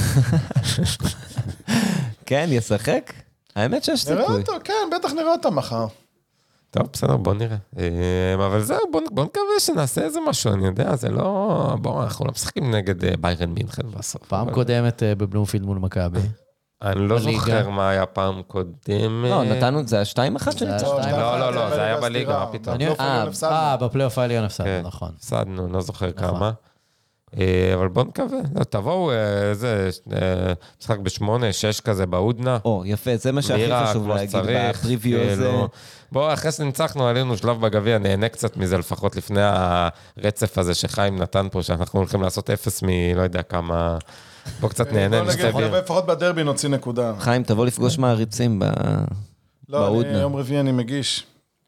כן, ישחק? האמת שיש סיכוי. נראה אותו, כן, בטח נראה אותו מחר. טוב, בסדר, בוא נראה. אבל זהו, בוא נקווה שנעשה איזה משהו, אני יודע, זה לא... בואו, אנחנו לא משחקים נגד ביירן מינכן בסוף. פעם קודמת בבלומפילד מול מכבי. אני לא זוכר מה היה פעם קודם. לא, נתנו את זה, השתיים אחת שניצחנו. לא, לא, לא, זה היה בליגה, מה פתאום. אה, בפלייאוף העליון הפסדנו, נכון. הפסדנו, לא זוכר כמה. אבל בוא נקווה, תבואו איזה משחק בשמונה, שש כזה בהודנה. או, יפה, זה מה שהכי חשוב להגיד בפריוויו הזה. בואו, אחרי שניצחנו עלינו שלב בגביע, נהנה קצת מזה לפחות לפני הרצף הזה שחיים נתן פה, שאנחנו הולכים לעשות אפס מ... לא יודע כמה... בוא קצת נהנה, נשתביר. לפחות בדרבי נוציא נקודה. חיים, תבוא לפגוש מעריצים בהודנה. לא, יום רביעי אני מגיש.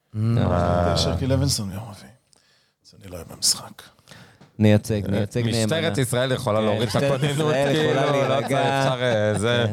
שרקי לוינסון יום רביעי. אז אני לא אהיה במשחק. נייצג, נייצג נאמנה. משטרת ישראל יכולה להוריד את הכוננות. משטרת ישראל יכולה להירגע. זה...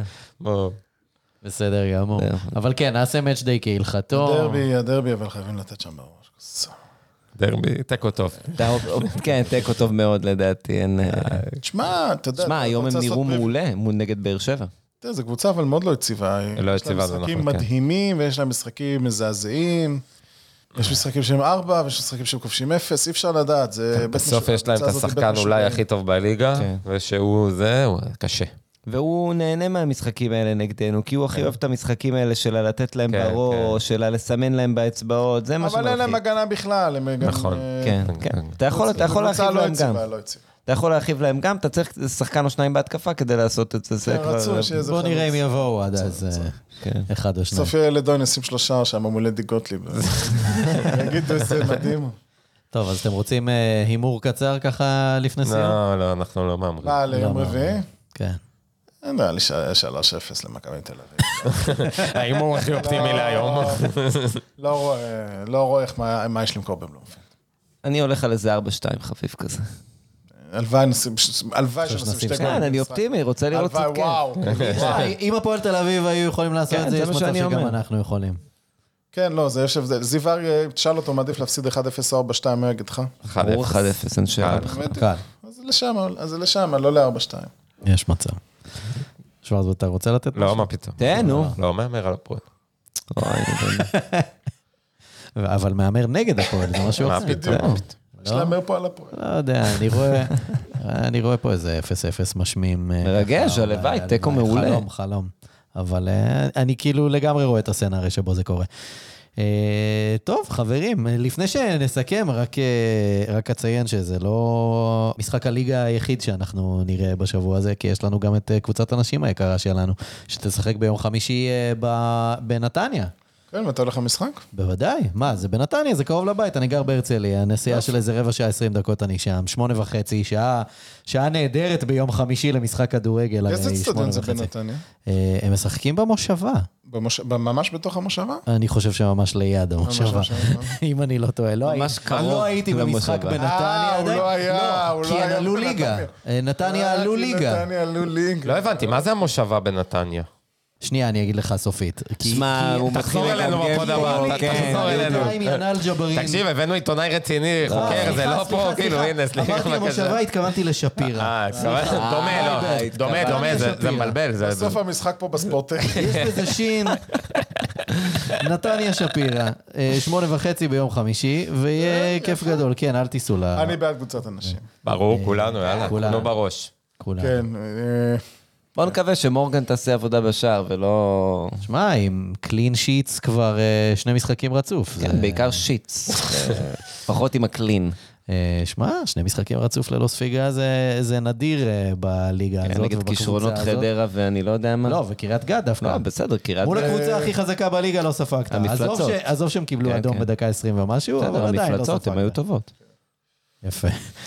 בסדר גמור. אבל כן, נעשה match day כהלכתו. הדרבי, הדרבי, אבל חייבים לתת שם בראש. דרבי, טקו טוב. כן, טקו טוב מאוד לדעתי. תשמע, אתה יודע... תשמע, היום הם נראו מעולה נגד באר שבע. תראה, זו קבוצה אבל מאוד לא יציבה. לא יציבה, זה נכון. יש להם משחקים מדהימים, ויש להם משחקים מזעזעים. יש משחקים שהם ארבע, ויש משחקים שהם כובשים אפס, אי אפשר לדעת. בסוף יש להם את השחקן אולי הכי טוב בליגה, ושהוא זה, הוא קשה. והוא נהנה מהמשחקים האלה נגדנו, כי הוא הכי אוהב את המשחקים האלה שלה לתת להם בראש, שלה לסמן להם באצבעות, זה מה שמרחיק. אבל אין להם הגנה בכלל. נכון. כן, כן. אתה יכול להרחיב להם גם. אתה יכול להרחיב להם גם, אתה צריך שחקן או שניים בהתקפה כדי לעשות את זה. בוא נראה אם יבואו עד אז אחד או שניים. סוף ילד דוין ישים שלושה שם, מולד דיגוטליב. יגידו איזה מדהים. טוב, אז אתם רוצים הימור קצר ככה לפני סיום? לא, לא, אנחנו לא מאמרים. מה, ליום רביעי? כן. אין לי שלוש אפס למכבי תל אביב. ההימור הכי אופטימי להיום. לא רואה מה יש למכור בבלומפילד. אני הולך על איזה ארבע שתיים חפיף כזה. הלוואי שנושאים שתי גולים. כן, אני אופטימי, רוצה לראות קצת כן. וואו. אם הפועל תל אביב היו יכולים לעשות את זה, יש מצב שגם אנחנו יכולים. כן, לא, זה יש הבדל. זיוור, תשאל אותו, מעדיף להפסיד אחד אפס או ארבע שתיים, מה יגיד לך? אחד אפס, אין שאלה בכלל. אז זה לשם, לא ל-ארבע שתיים. יש מצב. שוורז, אתה רוצה לתת? לא, מה פתאום. תן, נו. לא, מאמר על הפועל. אבל מאמר נגד הפועל, זה משהו אחר. מה פתאום. יש לאמר פה על הפועל. לא יודע, אני רואה פה איזה אפס אפס משמים. מרגש, הלוואי, תיקו מעולה. חלום, חלום. אבל אני כאילו לגמרי רואה את הסצנרי שבו זה קורה. טוב, חברים, לפני שנסכם, רק, רק אציין שזה לא משחק הליגה היחיד שאנחנו נראה בשבוע הזה, כי יש לנו גם את קבוצת הנשים היקרה שלנו, שתשחק ביום חמישי בנתניה. כן, ואתה הולך למשחק? בוודאי, מה, זה בנתניה, זה קרוב לבית, אני גר בהרצליה, נסיעה של איזה רבע שעה, עשרים דקות אני שם, שמונה וחצי, שעה, שעה נהדרת ביום חמישי למשחק כדורגל. איזה צטדיון זה בנתניה? הם משחקים במושבה. ממש בתוך המושבה? אני חושב שממש ליד המושבה, אם אני לא טועה. ממש קרוב. אני לא הייתי במשחק בנתניה. אה, הוא לא היה, הוא לא היה. כי הם עלו ליגה. נתניה עלו ליגה. נתניה עלו ליגה. לא הבנתי, מה זה המושבה בנתניה? שנייה, אני אגיד לך סופית. שמע, הוא מתחיל אלינו בפוד הבא, תחזור אלינו. תקשיב, הבאנו עיתונאי רציני, חוקר, זה לא פה, כאילו, הנה, סליחה. אמרתי המושבה, התכוונתי לשפירה. אה, דומה, לא, דומה, דומה, זה מבלבל. בסוף המשחק פה בספורטק. יש בזה שין. נתניה שפירה, שמונה וחצי ביום חמישי, ויהיה כיף גדול. כן, אל תיסעו לה. אני בעד קבוצת אנשים. ברור, כולנו, יאללה, כולנו בראש. כן, בוא נקווה שמורגן תעשה עבודה בשער, ולא... שמע, עם קלין שיטס כבר שני משחקים רצוף. כן, בעיקר שיטס. פחות עם הקלין. שמע, שני משחקים רצוף ללא ספיגה זה נדיר בליגה הזאת. נגד כישרונות חדרה ואני לא יודע מה. לא, וקריית גת דווקא. לא, בסדר, קריית גת. מול הקבוצה הכי חזקה בליגה לא ספגת. המפלצות. עזוב שהם קיבלו אדום בדקה עשרים ומשהו, אבל עדיין לא ספגת. המפלצות, הן היו טובות. יפה.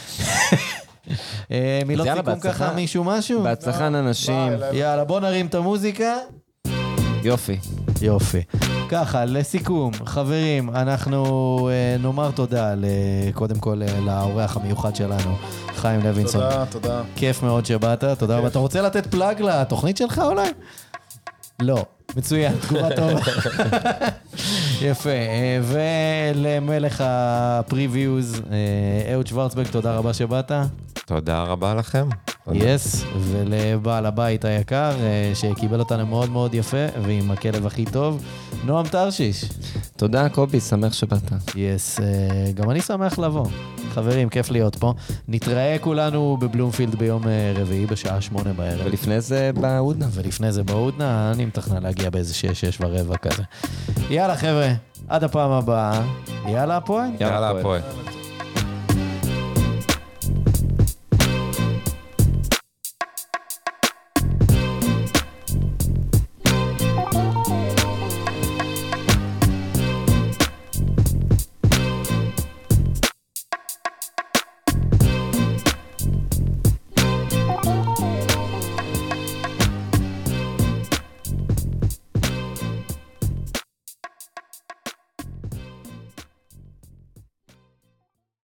מילות סיכום ככה, מישהו משהו? בהצלחה אנשים. יאללה, בוא נרים את המוזיקה. יופי. יופי. ככה, לסיכום, חברים, אנחנו נאמר תודה קודם כל לאורח המיוחד שלנו, חיים לוינסון. תודה, תודה. כיף מאוד שבאת, תודה רבה. אתה רוצה לתת פלאג לתוכנית שלך אולי? לא. מצוין, תגובה טובה. יפה, ולמלך הפריוויוז, אהוד שוורצברג, תודה רבה שבאת. תודה רבה לכם. יס, ולבעל הבית היקר, שקיבל אותנו מאוד מאוד יפה, ועם הכלב הכי טוב, נועם תרשיש. תודה, קובי, שמח שבאת. יס, גם אני שמח לבוא. חברים, כיף להיות פה. נתראה כולנו בבלומפילד ביום רביעי בשעה שמונה בערב. ולפני זה בהודנה. ולפני זה בהודנה, אני מתכנן להגיע באיזה שש, שש ורבע כזה. יאללה חבר'ה, עד הפעם הבאה. יאללה הפועל. יאללה הפועל.